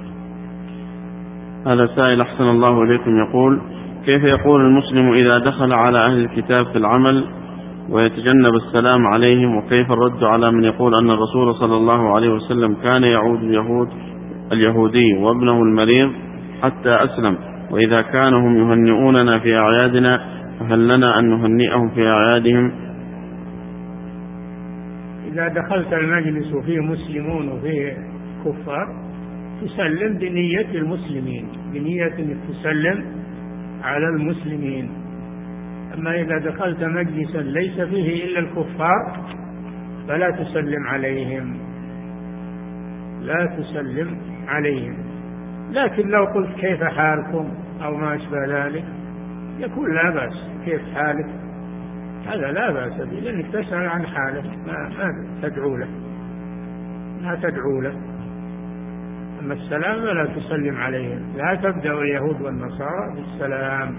هذا سائل أحسن الله إليكم يقول: كيف يقول المسلم إذا دخل على أهل الكتاب في العمل ويتجنب السلام عليهم؟ وكيف الرد على من يقول أن الرسول صلى الله عليه وسلم كان يعود اليهود اليهودي وابنه المريض حتى أسلم، وإذا كانوا هم يهنئوننا في أعيادنا فهل لنا أن نهنئهم في أعيادهم؟ إذا دخلت المجلس وفيه مسلمون وفيه كفار تسلم بنية المسلمين، بنية أنك تسلم على المسلمين. أما إذا دخلت مجلسا ليس فيه إلا الكفار فلا تسلم عليهم، لا تسلم عليهم. لكن لو قلت كيف حالكم أو ما أشبه ذلك يكون لا بأس. كيف حالك هذا لا بأس به، لأنك تسأل عن حاله، ما, ما تدعو له، ما تدعو له. أما السلام فلا تسلم عليهم، لا تبدأ اليهود والنصارى بالسلام،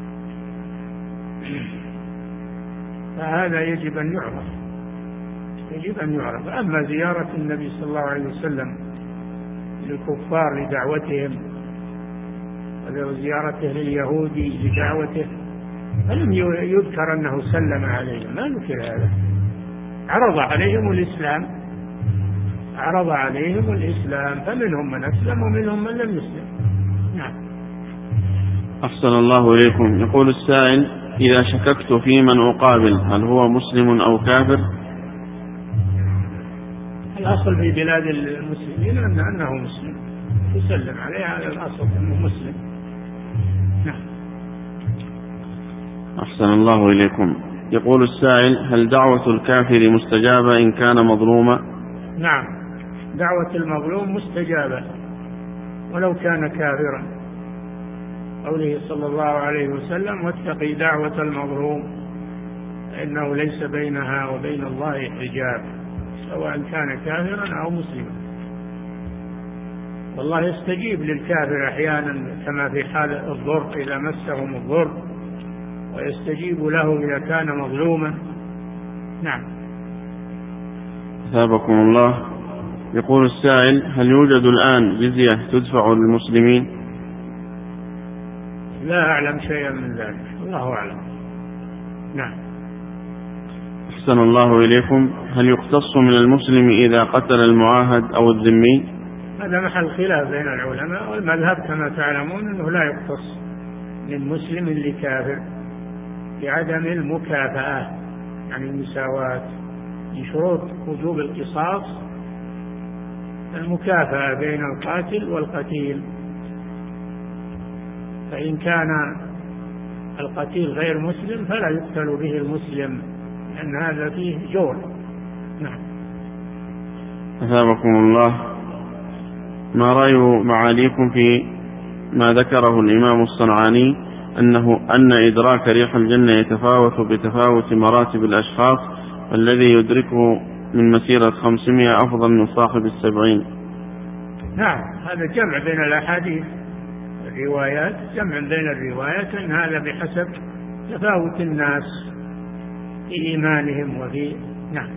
فهذا يجب أن يعرف، يجب أن يعرف. أما زيارة النبي صلى الله عليه وسلم للكفار لدعوتهم وزيارته لليهود لدعوته فلم يذكر أنه سلم عليهم، ما ذكر هذا. عرض عليهم الإسلام، عرض عليهم الإسلام فمنهم من أسلم ومنهم من لم يسلم. نعم. أحسن الله إليكم. يقول السائل: إذا شككت في من أقابل هل هو مسلم أو كافر؟ الأصل في بلاد المسلمين أنه مسلم، تسلم عليه على الأصل أنه مسلم. نعم. أحسن الله إليكم. يقول السائل: هل دعوة الكافر مستجابة إن كان مظلوما؟ نعم، دعوة المظلوم مستجابة ولو كان كافرا. قوله صلى الله عليه وسلم: واتقي دعوة المظلوم إنه ليس بينها وبين الله حجاب، سواء كان كافرا أو مسلما. والله يستجيب للكافر أحيانا كما في حال الضر إذا مسهم الضر، ويستجيب له إذا كان مظلوما. نعم. أثابكم الله. يقول السائل: هل يوجد الآن جزية تدفع للمسلمين؟ لا أعلم شيئا من ذلك، الله أعلم. نعم. أحسن الله إليكم. هل يقتص من المسلم إذا قتل المعاهد أو الذمي؟ هذا محل خلاف بين العلماء، والمذهب كما تعلمون أنه لا يقتص من مسلم لكافر بعدم المكافأة، يعني المساواة. من شروط وجوب القصاص المكافأة بين القاتل والقتيل، فإن كان القتيل غير مسلم فلا يقتل به المسلم، لأن هذا فيه جور. نعم. أثابكم الله. ما رأي معاليكم في ما ذكره الإمام الصنعاني أنه أن إدراك ريح الجنة يتفاوت بتفاوت مراتب الأشخاص، والذي يدركه من مسيرة خمسمائة أفضل من صاحب السبعين؟ نعم، هذا جمع بين الأحاديث الروايات، جمع بين الروايات، أن هذا بحسب تفاوت الناس في إيمانهم وفي. نعم.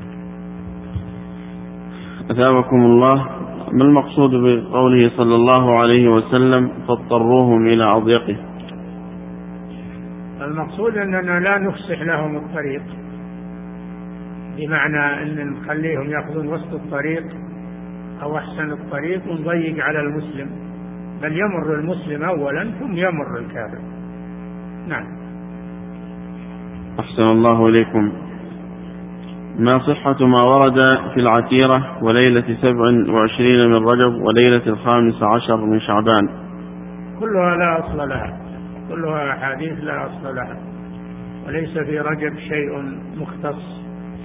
أثابكم الله. ما المقصود بقوله صلى الله عليه وسلم: فاضطروهم إلى أضيقه؟ المقصود أننا لا نفسح لهم الطريق، بمعنى أن نخليهم يأخذون وسط الطريق أو أحسن الطريق ونضيق على المسلم، بل يمر المسلم أولا ثم يمر الكافر. نعم. أحسن الله إليكم. ما صحة ما ورد في العتيرة وليلة سبع وعشرين من رجب وليلة الخامس عشر من شعبان؟ كلها لا أصل لها، كلها أحاديث لا أصل لها، وليس في رجب شيء مختص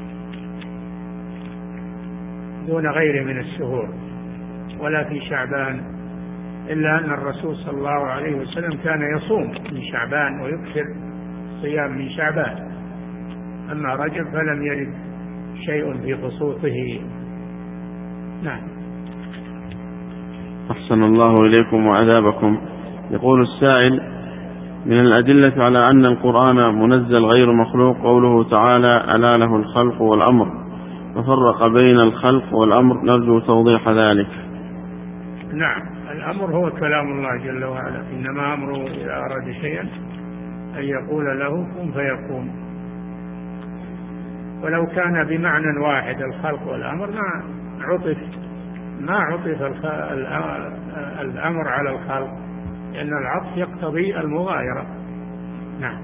دون غيره من الشهور، ولا في شعبان، إلا أن الرسول صلى الله عليه وسلم كان يصوم من شعبان ويكثر صيام من شعبان. أما رجب فلم يرد شيء في خصوصه. نعم. أحسن الله إليكم وعذابكم. يقول السائل: من الأدلة على أن القرآن منزل غير مخلوق قوله تعالى: ألا له الخلق والأمر، وفرق بين الخلق والأمر، نرجو توضيح ذلك. نعم، الأمر هو كلام الله جل وعلا، إنما أمره إذا أراد شيئا أن يقول له كن فيكون. ولو كان بمعنى واحد الخلق والأمر ما عطف ما عطف الأمر على الخلق، لأن العطف يقتضي المغايرة. نعم.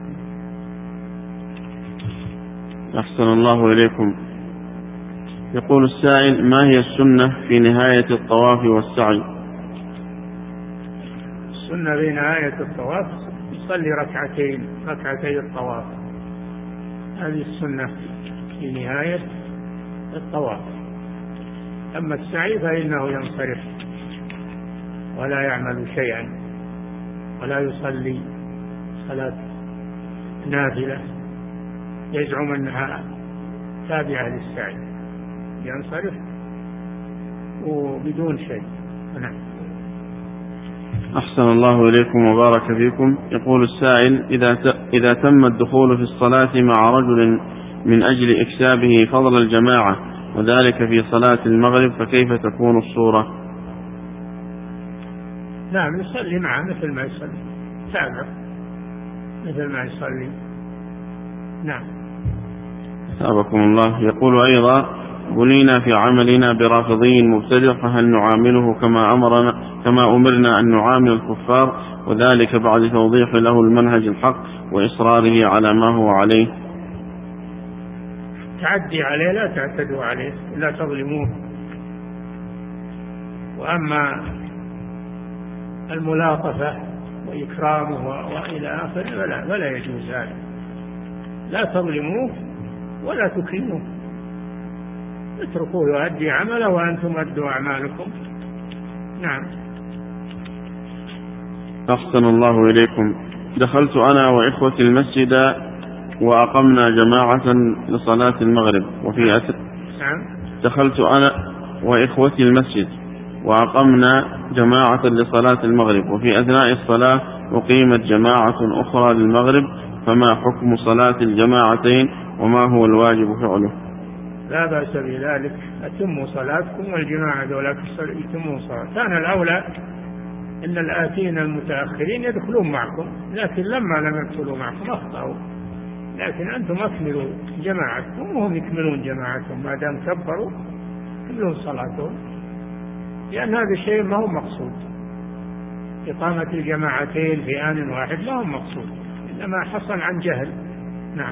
أحسن الله إليكم. يقول السائل: ما هي السنة في نهاية الطواف والسعي؟ السنة في نهاية الطواف يصلي ركعتين ركعتي الطواف، هذه السنة في نهاية الطواف. أما السعي فإنه ينصرف ولا يعمل شيئا ولا يصلي صلاة نافلة يزعم أنها تابعة للسعي، ينصرف وبدون شيء. نعم. أحسن الله إليكم وبارك فيكم. يقول السائل: إذا إذا تم الدخول في الصلاة مع رجل من أجل إكسابه فضل الجماعة وذلك في صلاة المغرب، فكيف تكون الصورة؟ نعم، يصلي معه مثل ما يصلي، تابع مثل ما يصلي. نعم. أثابكم الله. يقول أيضا: بنينا في عملنا برافضي مبتدع، فهل نعامله كما أمرنا كما أمرنا أن نعامل الكفار، وذلك بعد توضيح له المنهج الحق وإصراره على ما هو عليه؟ تعدي عليه لا تعتدوا عليه، لا تظلموه. وأما الملاطفة وإكرامه وإلى آخره فلا, فلا يجوز هذا، لا تظلموه ولا تكرموه، اتركوه يؤدي عمله وأنتم أدوا أعمالكم. نعم. أحسن الله إليكم. دخلت أنا وإخوتي المسجد وأقمنا جماعة لصلاة المغرب، وفي أثر نعم. دخلت أنا وإخوتي المسجد وأقمنا جماعة لصلاة المغرب، وفي أثناء الصلاة أقيمت جماعة أخرى للمغرب، فما حكم صلاة الجماعتين وما هو الواجب فعله؟ لا بأس بذلك، أتموا صلاتكم والجماعة دولة يتموا صلاة. كان الأولى إن الآتين المتأخرين يدخلون معكم، لكن لما لم يدخلوا معكم أخطأوا، لكن أنتم أكملوا جماعتكم وهم يكملون جماعتهم، ما دام كبروا يكملون صلاتهم، لأن هذا الشيء ما هو مقصود. إقامة الجماعتين في آن واحد ما هو مقصود، إنما حصل عن جهل. نعم.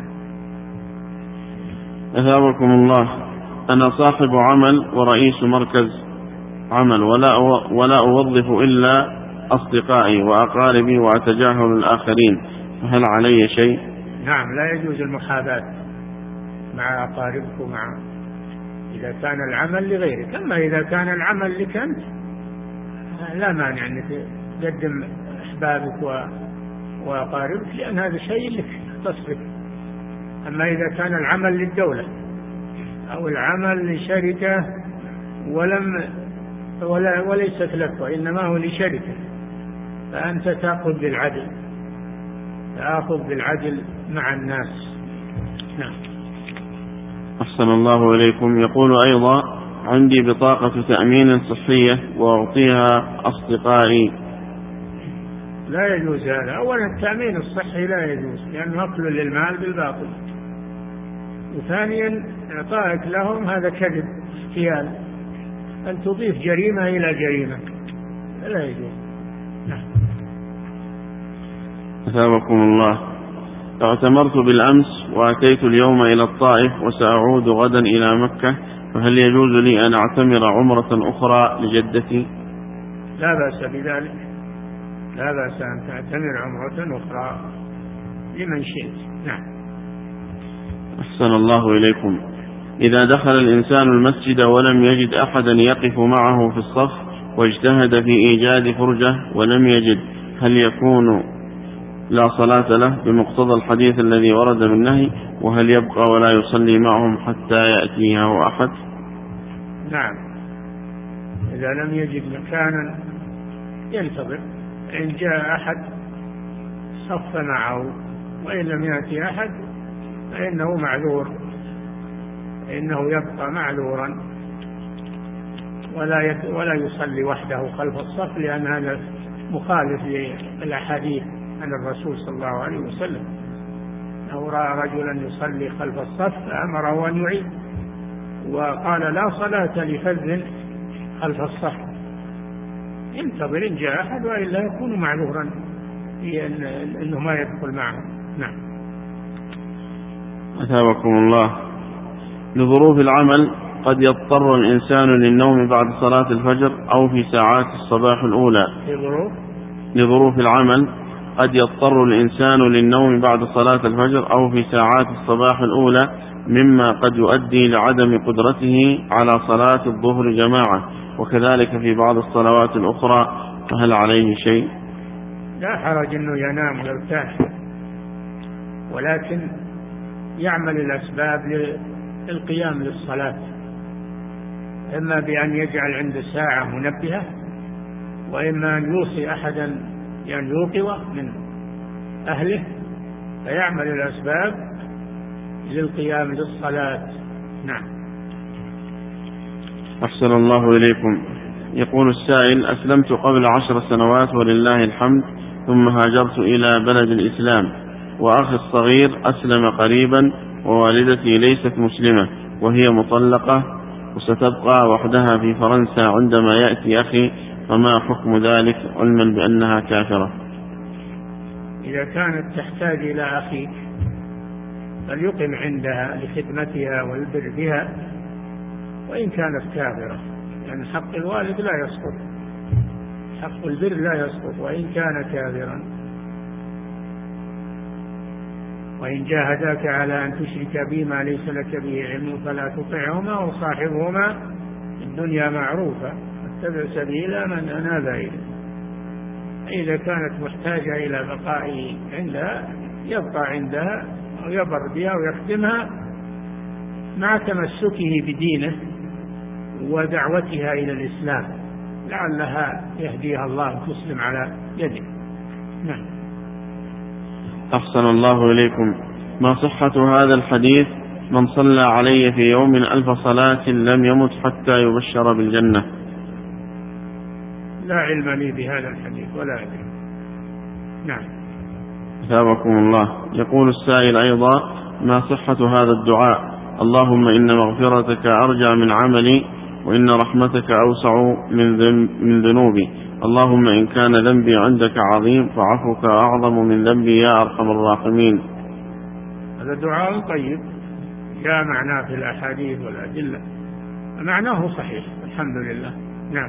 أثابكم الله. أنا صاحب عمل ورئيس مركز عمل، ولا ولا أوظف إلا أصدقائي وأقاربي وأتجاهل الآخرين، فهل علي شيء؟ نعم، لا يجوز المحاباة مع أقاربك ومع إذا كان العمل لغيرك. أما إذا كان العمل لك أنت لا مانع أنك تقدم أحبابك وأقاربك، لأن هذا شيء لك تصرف. أما إذا كان العمل للدولة أو العمل لشركة ولم ولا وليست لك وإنما هو لشركة، فأنت تأخذ بالعدل تأخذ بالعدل مع الناس. نعم. أحسن الله إليكم. يقول أيضا: عندي بطاقة تأمين صحية وأعطيها أصدقائي. لا يجوز هذا. أولا التأمين الصحي لا يجوز لأنه أكل للمال بالباطل، وثانيا إعطائك لهم هذا كذب احتيال، أن تضيف جريمة إلى جريمة، لا يجوز. نعم. أثابكم الله. اعتمرت بالأمس وأتيت اليوم إلى الطائف وسأعود غدا إلى مكة، فهل يجوز لي أن أعتمر عمرة أخرى لجدتي؟ لا بأس بذلك، لا بأس أن تعتمر عمرة أخرى لمن شئت. نعم. أحسن الله إليكم. إذا دخل الإنسان المسجد ولم يجد أحدا يقف معه في الصف واجتهد في إيجاد فرجة ولم يجد، هل يكون لا صلاة له بمقتضى الحديث الذي ورد بالنهي؟ وهل يبقى ولا يصلي معهم حتى يأتيه أحد؟ نعم، إذا لم يجد مكانا ينتظر، إن جاء أحد صف معه، وإن لم يأتي أحد فإنه معذور، فإنه يبقى معذورا ولا ولا يصلي وحده خلف الصف، لأن هذا مخالف للأحاديث عن الرسول صلى الله عليه وسلم، أنه رأى رجلا يصلي خلف الصف فأمره أن يعيد، وقال لا صلاة لفذ خلف الصف، انتظر إن جاء أحد، وإلا يكون معذورا في أنه ما يدخل معه. نعم. أثابكم الله. لظروف العمل قد يضطر الإنسان للنوم بعد صلاة الفجر أو في ساعات الصباح الأولى. لظروف لظروف العمل قد يضطر الإنسان للنوم بعد صلاة الفجر أو في ساعات الصباح الأولى، مما قد يؤدي لعدم قدرته على صلاة الظهر جماعة، وكذلك في بعض الصلوات الأخرى، فهل عليه شيء؟ لا حرج أنه ينام ويرتاح، ولكن يعمل الأسباب للقيام للصلاة، إما بأن يجعل عند ساعة منبهة، وإما أن يوصي أحدا أن يوقظه من أهله، فيعمل الأسباب للقيام للصلاة. نعم. أحسن الله إليكم. يقول السائل: أسلمت قبل عشر سنوات ولله الحمد، ثم هاجرت إلى بلد الإسلام، وأخي الصغير أسلم قريبا، ووالدتي ليست مسلمة وهي مطلقة، وستبقى وحدها في فرنسا عندما يأتي أخي، فما حكم ذلك علما بأنها كافرة؟ إذا كانت تحتاج إلى أخيك فليقم عندها لخدمتها والبر بها، وإن كانت كافرة، لأن يعني حق الوالد لا يسقط، حق البر لا يسقط وإن كان كافرا. وإن جاهداك على أن تشرك بي ما ليس لك به علم فلا تطعهما وصاحبهما في الدنيا معروفا واتبع سبيل من أناب إليه. إذا كانت محتاجة إلى بقاء عندها يبقى عندها ويبر بها ويخدمها مع تمسكه بدينه ودعوتها إلى الإسلام، لعلها يهديها الله تسلم على يده. نعم. أحسن الله إليكم. ما صحة هذا الحديث: من صلى علي في يوم ألف صلاة لم يمت حتى يبشر بالجنة؟ لا علم لي بهذا الحديث ولا أدري. نعم. أثابكم الله. يقول السائل أيضا: ما صحة هذا الدعاء: اللهم إن مغفرتك أرجى من عملي، وإن رحمتك أوسع من ذنوبي، اللهم إن كان ذنبي عندك عظيم فعفوك أعظم من ذنبي يا أرحم الراحمين. هذا دعاء طيب جاء معناه في الأحاديث والأدلة، معناه صحيح الحمد لله. نعم.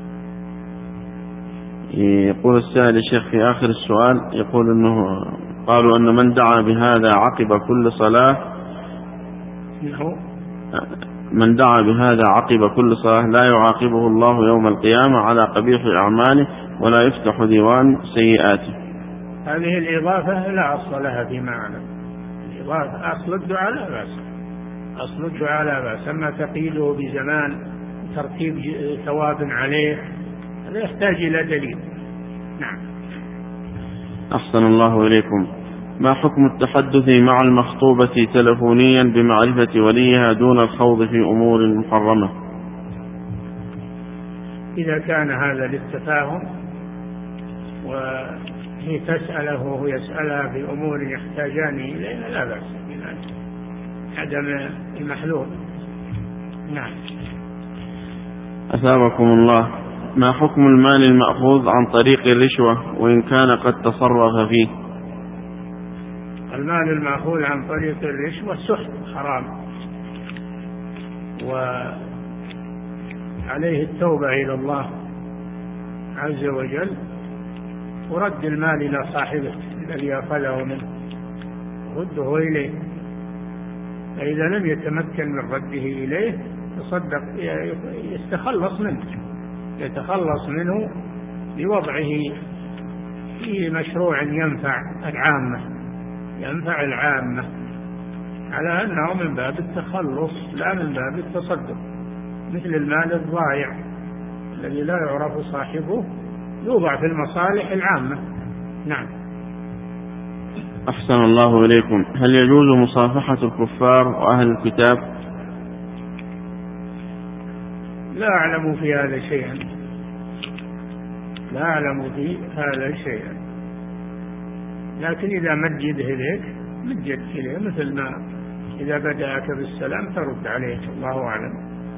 يقول السائل الشيخ في آخر السؤال، يقول أنه قالوا أن من دعا بهذا عقب كل صلاة من دعا بهذا عقب كل صلاة لا يعاقبه الله يوم القيامة على قبيح أعماله ولا يفتح ديوان سيئاته. هذه الإضافة لا أصل لها في معنى الإضافة، أصل الدعاء لا بأس، أصل الدعاء لا بأس، أما تقييده بزمان ترتيب ثواب عليه هذا يحتاج إلى دليل. نعم. أحسن الله إليكم. ما حكم التحدث مع المخطوبة تلفونيا بمعرفة وليها دون الخوض في أمور محرمة؟ إذا كان هذا للتفاهم وهي تسأله وهو يسألها في أمور يحتاجان إليها لا بأس بذلك، عدم المحلول. نعم. أثابكم الله. ما حكم المال المأخوذ عن طريق الرشوة وإن كان قد تصرف فيه؟ المال المأخوذ عن طريق الرشوة سحت حرام، وعليه التوبة إلى الله عز وجل ورد المال إلى صاحبه الذي أخذه منه، رده إليه، فإذا لم يتمكن من رده إليه يصدق يتخلص منه يتخلص منه بوضعه في مشروع ينفع العامة ينفع العامة على أنه من باب التخلص لا من باب التصدق، مثل المال الضائع الذي لا يعرف صاحبه يوضع في المصالح العامة. نعم. أحسن الله إليكم. هل يجوز مصافحة الكفار وأهل الكتاب؟ لا أعلم في هذا شيئا لا أعلم في هذا شيئا لكن إذا مد يده إليك مد يدك إليه، مثل ما إذا بدأك بالسلام ترد عليه. الله أعلم.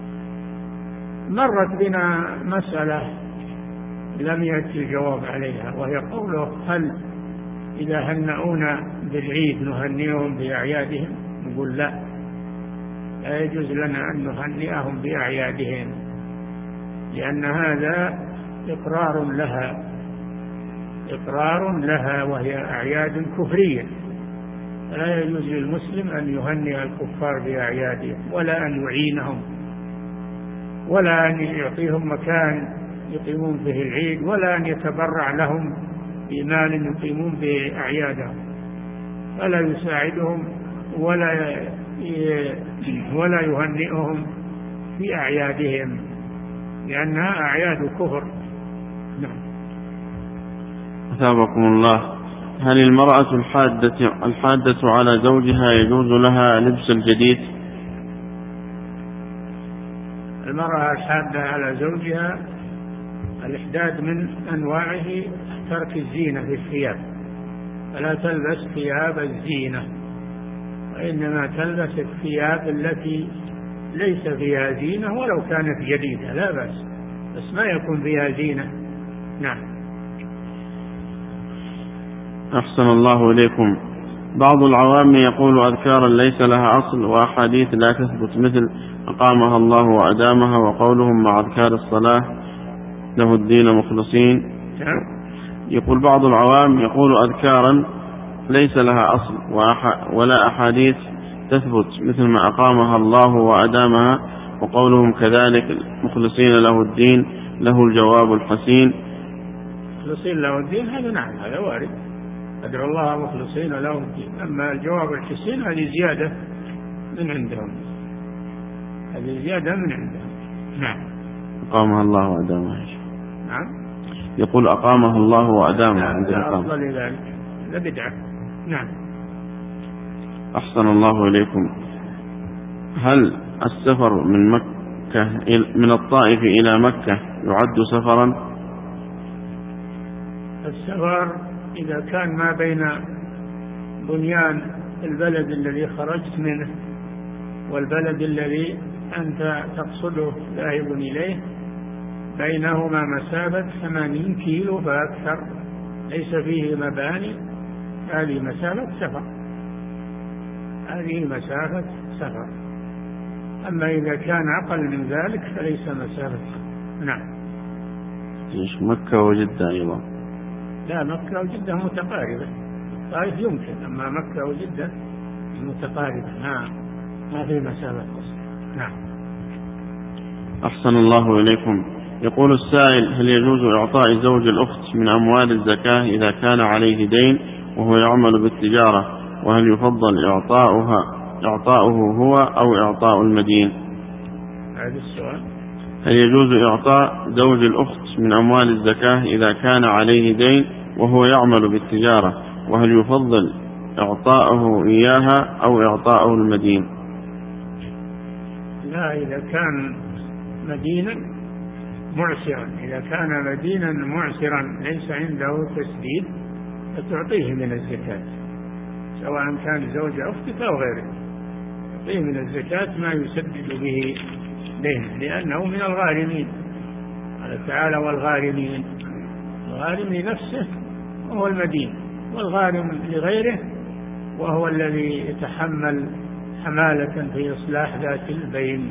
مرت بنا مسألة لم يأتي الجواب عليها، وهي قوله هل إذا هنؤونا بالعيد نهنئهم بأعيادهم؟ نقول لا، لا يجوز لنا أن نهنئهم بأعيادهم، لأن هذا إقرار لها إقرار لها وهي أعياد كفرية، فلا يجوز للمسلم أن يهنئ الكفار بأعيادهم ولا أن يعينهم ولا أن يعطيهم مكان يقيمون به العيد ولا أن يتبرع لهم بمال يقيمون به أعيادهم، ولا يساعدهم ولا ولا يهنئهم في أعيادهم، لأنها أعياد كفر. نعم. أثابكم الله. هل المرأة الحادة الحادة على زوجها يجوز لها لبس الجديد؟ المرأة الحادة على زوجها الإحداد من أنواعه ترك الزينة في الثياب، فلا تلبس ثياب الزينة، وإنما تلبس الثياب التي ليس فيها زينة ولو كانت جديدة لا بأس، بس ما يكون فيها زينة. نعم. أحسن الله إليكم. بعض العوام يقول أذكارا ليس لها أصل وأحاديث لا تثبت، مثل أقامها الله وأدامها وقولهم مع أذكار الصلاة له الدين مخلصين. يقول بعض العوام يقول أذكارا ليس لها أصل ولا أحاديث تثبت، مثل ما أقامها الله وأدامها وقولهم كذلك مخلصين له الدين له الجواب الحسين. مخلصين له الدين هذا نعم هذا وارد، أدعو الله مخلصين له الدين. أما الجواب الحسين هذه زيادة من عندهم، هذه زيادة من عندهم. نعم. أقامها الله وأدامها. نعم. يقول أقامها الله وأدامها عندنا أفضل ذلك، لا بدعة. نعم. أحسن الله إليكم. هل السفر من مكة من الطائف إلى مكة يعد سفرا؟ السفر إذا كان ما بين بنيان البلد الذي خرجت منه والبلد الذي أنت تقصده ذاهب إليه بينهما مسافة ثمانين كيلو فأكثر ليس فيه مباني، هذه مسافة سفر هذه مسافة سفر. أما إذا كان أقل من ذلك فليس مسافة سفر. نعم. مكة وجدة أيضا؟ لا، مكة وجدة متقاربة، طائف يمكن، أما مكة وجدة متقاربة ما ما في مسافة قصيرة. نعم. أحسن الله إليكم. يقول السائل هل يجوز إعطاء زوج الأخت من أموال الزكاة إذا كان عليه دين وهو يعمل بالتجارة، وهل يفضل إعطاؤها إعطاؤه هو أو إعطاء المدين؟ هذا السؤال. هل يجوز إعطاء زوج الأخت من أموال الزكاة إذا كان عليه دين وهو يعمل بالتجارة، وهل يفضل إعطاؤه إياها أو إعطاؤه المدين؟ لا، إذا كان مدينا معسرا إذا كان مدينا معسرا ليس عنده تسديد فتعطيه من الزكاة، سواء كان زوج أختك أو غيره، تعطيه من الزكاة ما يسدد به دينه، لأنه من الغارمين. قال تعالى والغارمين، الغارم لنفسه وهو المدين، والغارم لغيره وهو الذي يتحمل حمالة في إصلاح ذات البين،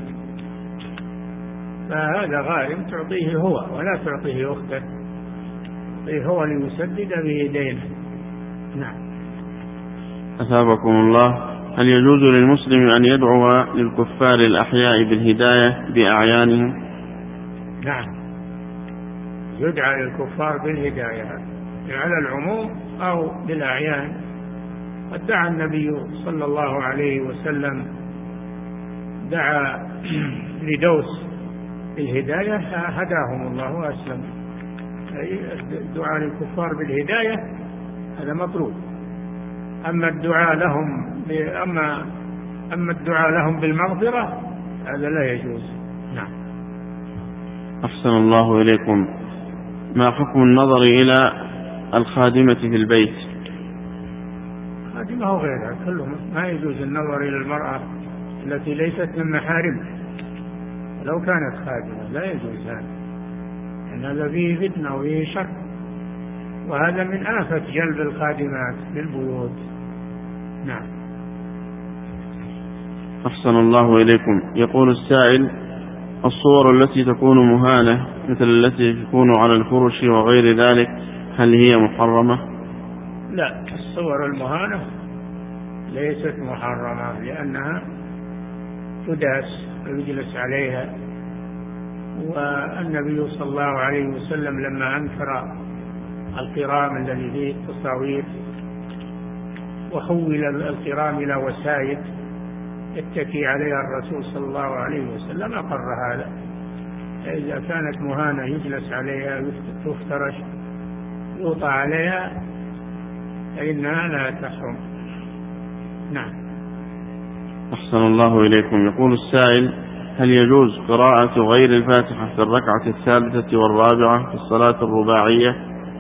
فهذا غارم تعطيه هو ولا تعطيه أخته، تعطيه هو ليسدد به دينه. نعم. أثابكم الله. هل يجوز للمسلم أن يدعو للكفار الأحياء بالهداية بأعيانهم؟ نعم، يدعى للكفار بالهداية على العموم أو بالأعيان. قد دعا النبي صلى الله عليه وسلم دعا لدوس بالهداية فهداهم الله وأسلم. الدعاء للكفار بالهداية هذا مطلوب. أما الدعاء لهم أما أما الدعاء لهم بالمغفرة هذا لا يجوز. نعم. أحسن الله إليكم. ما حكم النظر إلى الخادمة في البيت؟ خادمة وغيرها كلهم ما يجوز النظر إلى المرأة التي ليست من محارمه لو كانت خادمة، لا يجوز هذا، لأن هذا فيه فتنة وفيه شر، وهذا من آفة جلب الخادمات للبيوت. نعم. أحسن الله إليكم. يقول السائل: الصور التي تكون مهانة مثل التي تكون على الفرش وغير ذلك هل هي محرمة؟ لا، الصور المهانة ليست محرمة لأنها تداس ويجلس عليها. والنبي صلى الله عليه وسلم لما أنكر القرام الذي فيه التصاوير وحول القرام إلى وسائد يتكي عليها الرسول صلى الله عليه وسلم أقر هذا. إذا كانت مهانة يجلس عليها تفترش يوطى عليها فإنها لا تحرم. نعم. أحسن الله إليكم. يقول السائل: هل يجوز قراءة غير الفاتحة في الركعة الثالثة والرابعة في الصلاة الرباعية؟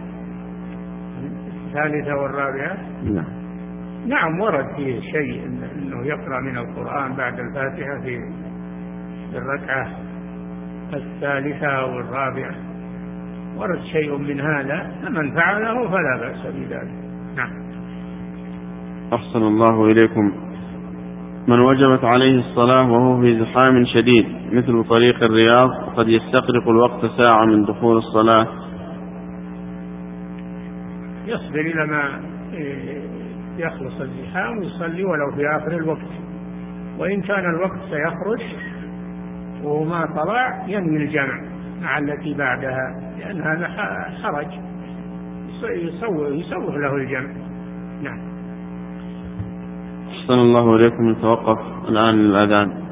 الثالثة والرابعة؟ نعم. نعم، ورد فيه شيء أنه يقرأ من القرآن بعد الفاتحة في الركعة الثالثة والرابعة، ورد شيء من هذا، فمن فعله فلا بأس بذلك. نعم. أحسن الله إليكم. من وجبت عليه الصلاة وهو في زحام شديد مثل طريق الرياض قد يستغرق الوقت ساعة من دخول الصلاة، يصبر إلى ما يخلص الزحام ويصلي ولو في آخر الوقت، وإن كان الوقت سيخرج وما طلع ينوي الجمع مع التي بعدها، لأن هذا حرج يسوغ يسوغ له الجمع. نعم. أحسن الله إليكم. نتوقف الآن للأذان.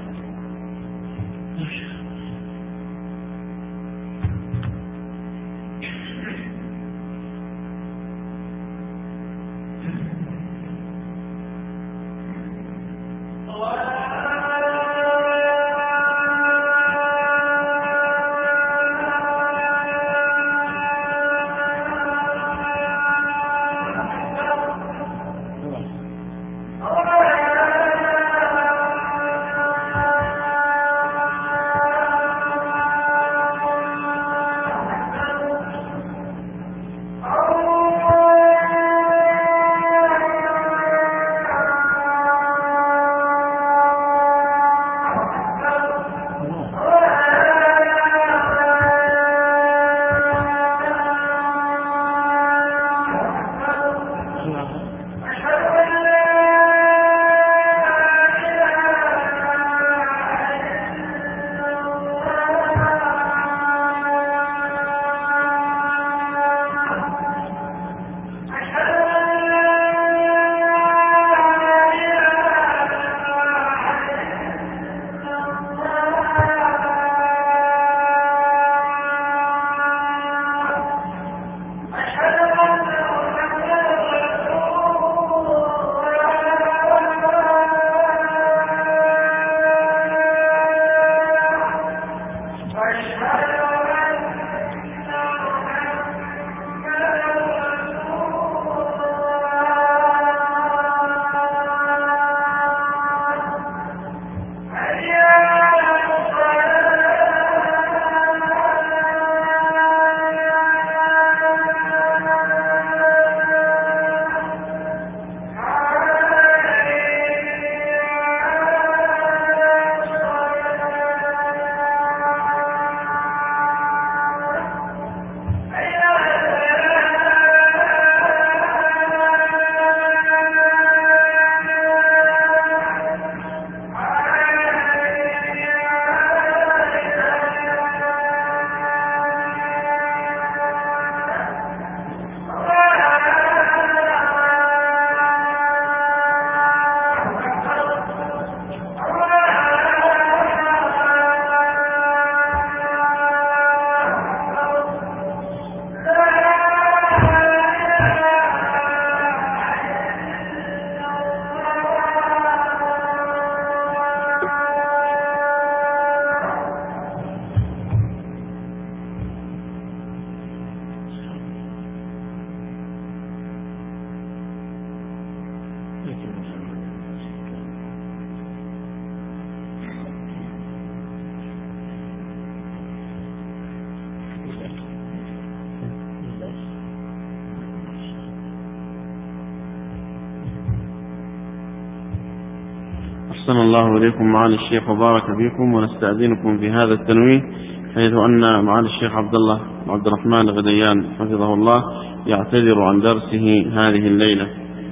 أحسن الله إليكم معالي الشيخ وبارك فيكم، ونستأذنكم في هذا التنويه، حيث أن معالي الشيخ عبد الله عبد الرحمن الغديان حفظه الله يعتذر عن درسه هذه الليلة.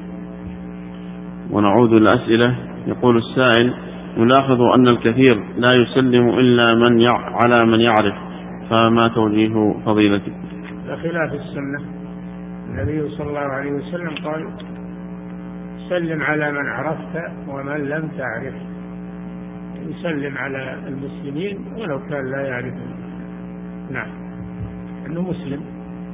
ونعود للأسئلة. يقول السائل: نلاحظ أن الكثير لا يسلم إلا من يع... على من يعرف، فما توجيه فضيلتك؟ خلاف السنة. النبي صلى الله عليه وسلم قال: سلم على من عرفت ومن لم تعرف. يسلم على المسلمين ولو كان لا يعرفهم. نعم، أنه مسلم،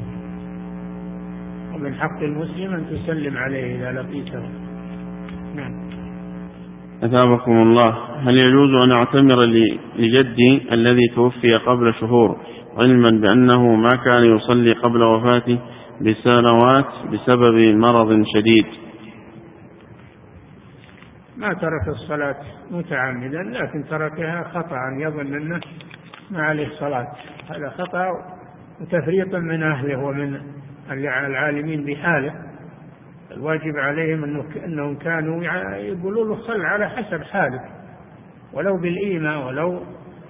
ومن حق المسلم أن تسلم عليه إذا لقيته. نعم. أثابكم الله. هل يجوز أن أعتمر لجدي الذي توفي قبل شهور، علما بأنه ما كان يصلي قبل وفاته بسنوات بسبب مرض شديد؟ ما ترك الصلاة متعمدا، لكن تركها خطأ يظن أنه ما عليه صلاة. هذا خطأ وتفريط من أهله ومن العالمين بحاله. الواجب عليهم أنهم كانوا يقولوا له: صل على حسب حالك، ولو بالإيمة، ولو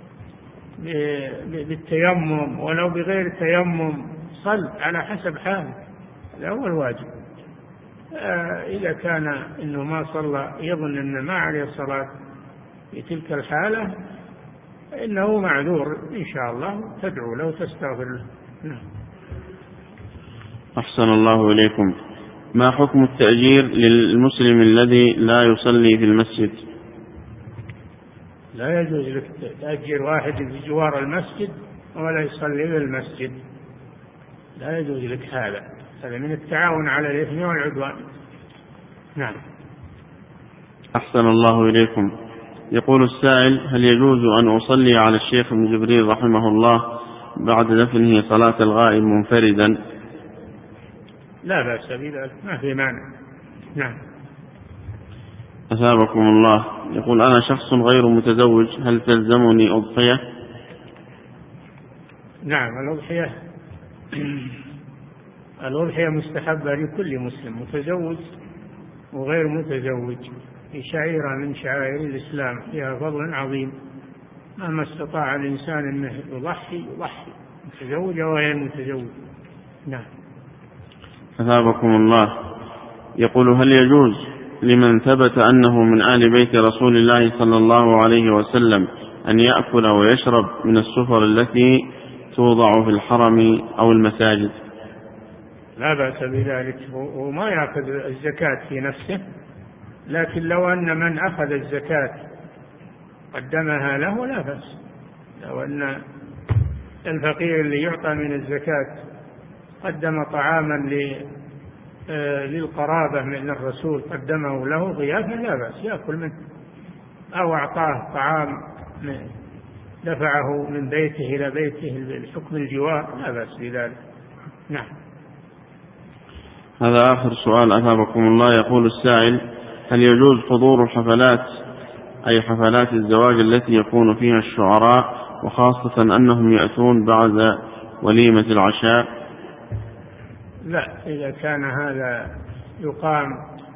بالتيمم، ولو بغير تيمم، صل على حسب حالك. هذا هو الواجب. إذا كان إنه ما صلى يظن أنه ما عليه صلاة في تلك الحالة، إنه معذور إن شاء الله، تدعو له وتستغفر له. أحسن الله إليكم. ما حكم التأجير للمسلم الذي لا يصلي في المسجد؟ لا يجوز لك تأجر واحد في جوار المسجد ولا يصلي في المسجد، لا يجوز لك هذا. هذا من التعاون على الإثم والعدوان. نعم. أحسن الله إليكم. يقول السائل: هل يجوز أن أصلي على الشيخ ابن جبريل رحمه الله بعد دفنه صلاة الغائب منفردا؟ لا بأس بذلك، ما في مانع. نعم. أثابكم الله. يقول: أنا شخص غير متزوج، هل تلزمني أضحية؟ نعم، الأضحية الأضحية مستحبة لكل مسلم، متزوج وغير متزوج، في شعيرة من شعائر الإسلام فيها فضل عظيم. مهما استطاع الإنسان أنه يضحي يضحي، متزوج وغير متزوج. نعم. أثابكم الله. يقول: هل يجوز لمن ثبت أنه من آل بيت رسول الله صلى الله عليه وسلم أن يأكل ويشرب من السفر التي توضع في الحرم أو المساجد؟ لا بأس بذلك، وما يأخذ الزكاة في نفسه، لكن لو أن من أخذ الزكاة قدمها له لا بأس. لو أن الفقير اللي يعطى من الزكاة قدم طعاما للقرابة من الرسول، قدمه له ضيافة، لا بأس يأكل منه. أو أعطاه طعام دفعه من بيته إلى بيته بحكم الجوار، لا بأس بذلك. نعم. هذا آخر سؤال أثابكم الله. يقول السائل: هل يجوز حضور الحفلات، أي حفلات الزواج التي يكون فيها الشعراء، وخاصة أنهم يأتون بعد وليمة العشاء؟ لا، إذا كان هذا يقام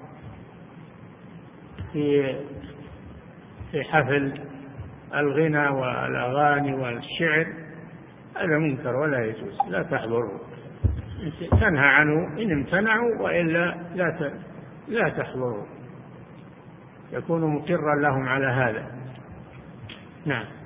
في في حفل الغنى والأغاني والشعر هذا منكر ولا يجوز، لا تحضروا. تنهى عنه إن امتنعوا، وإلا لا لا تحضروا، يكون مقرا لهم على هذا. نعم.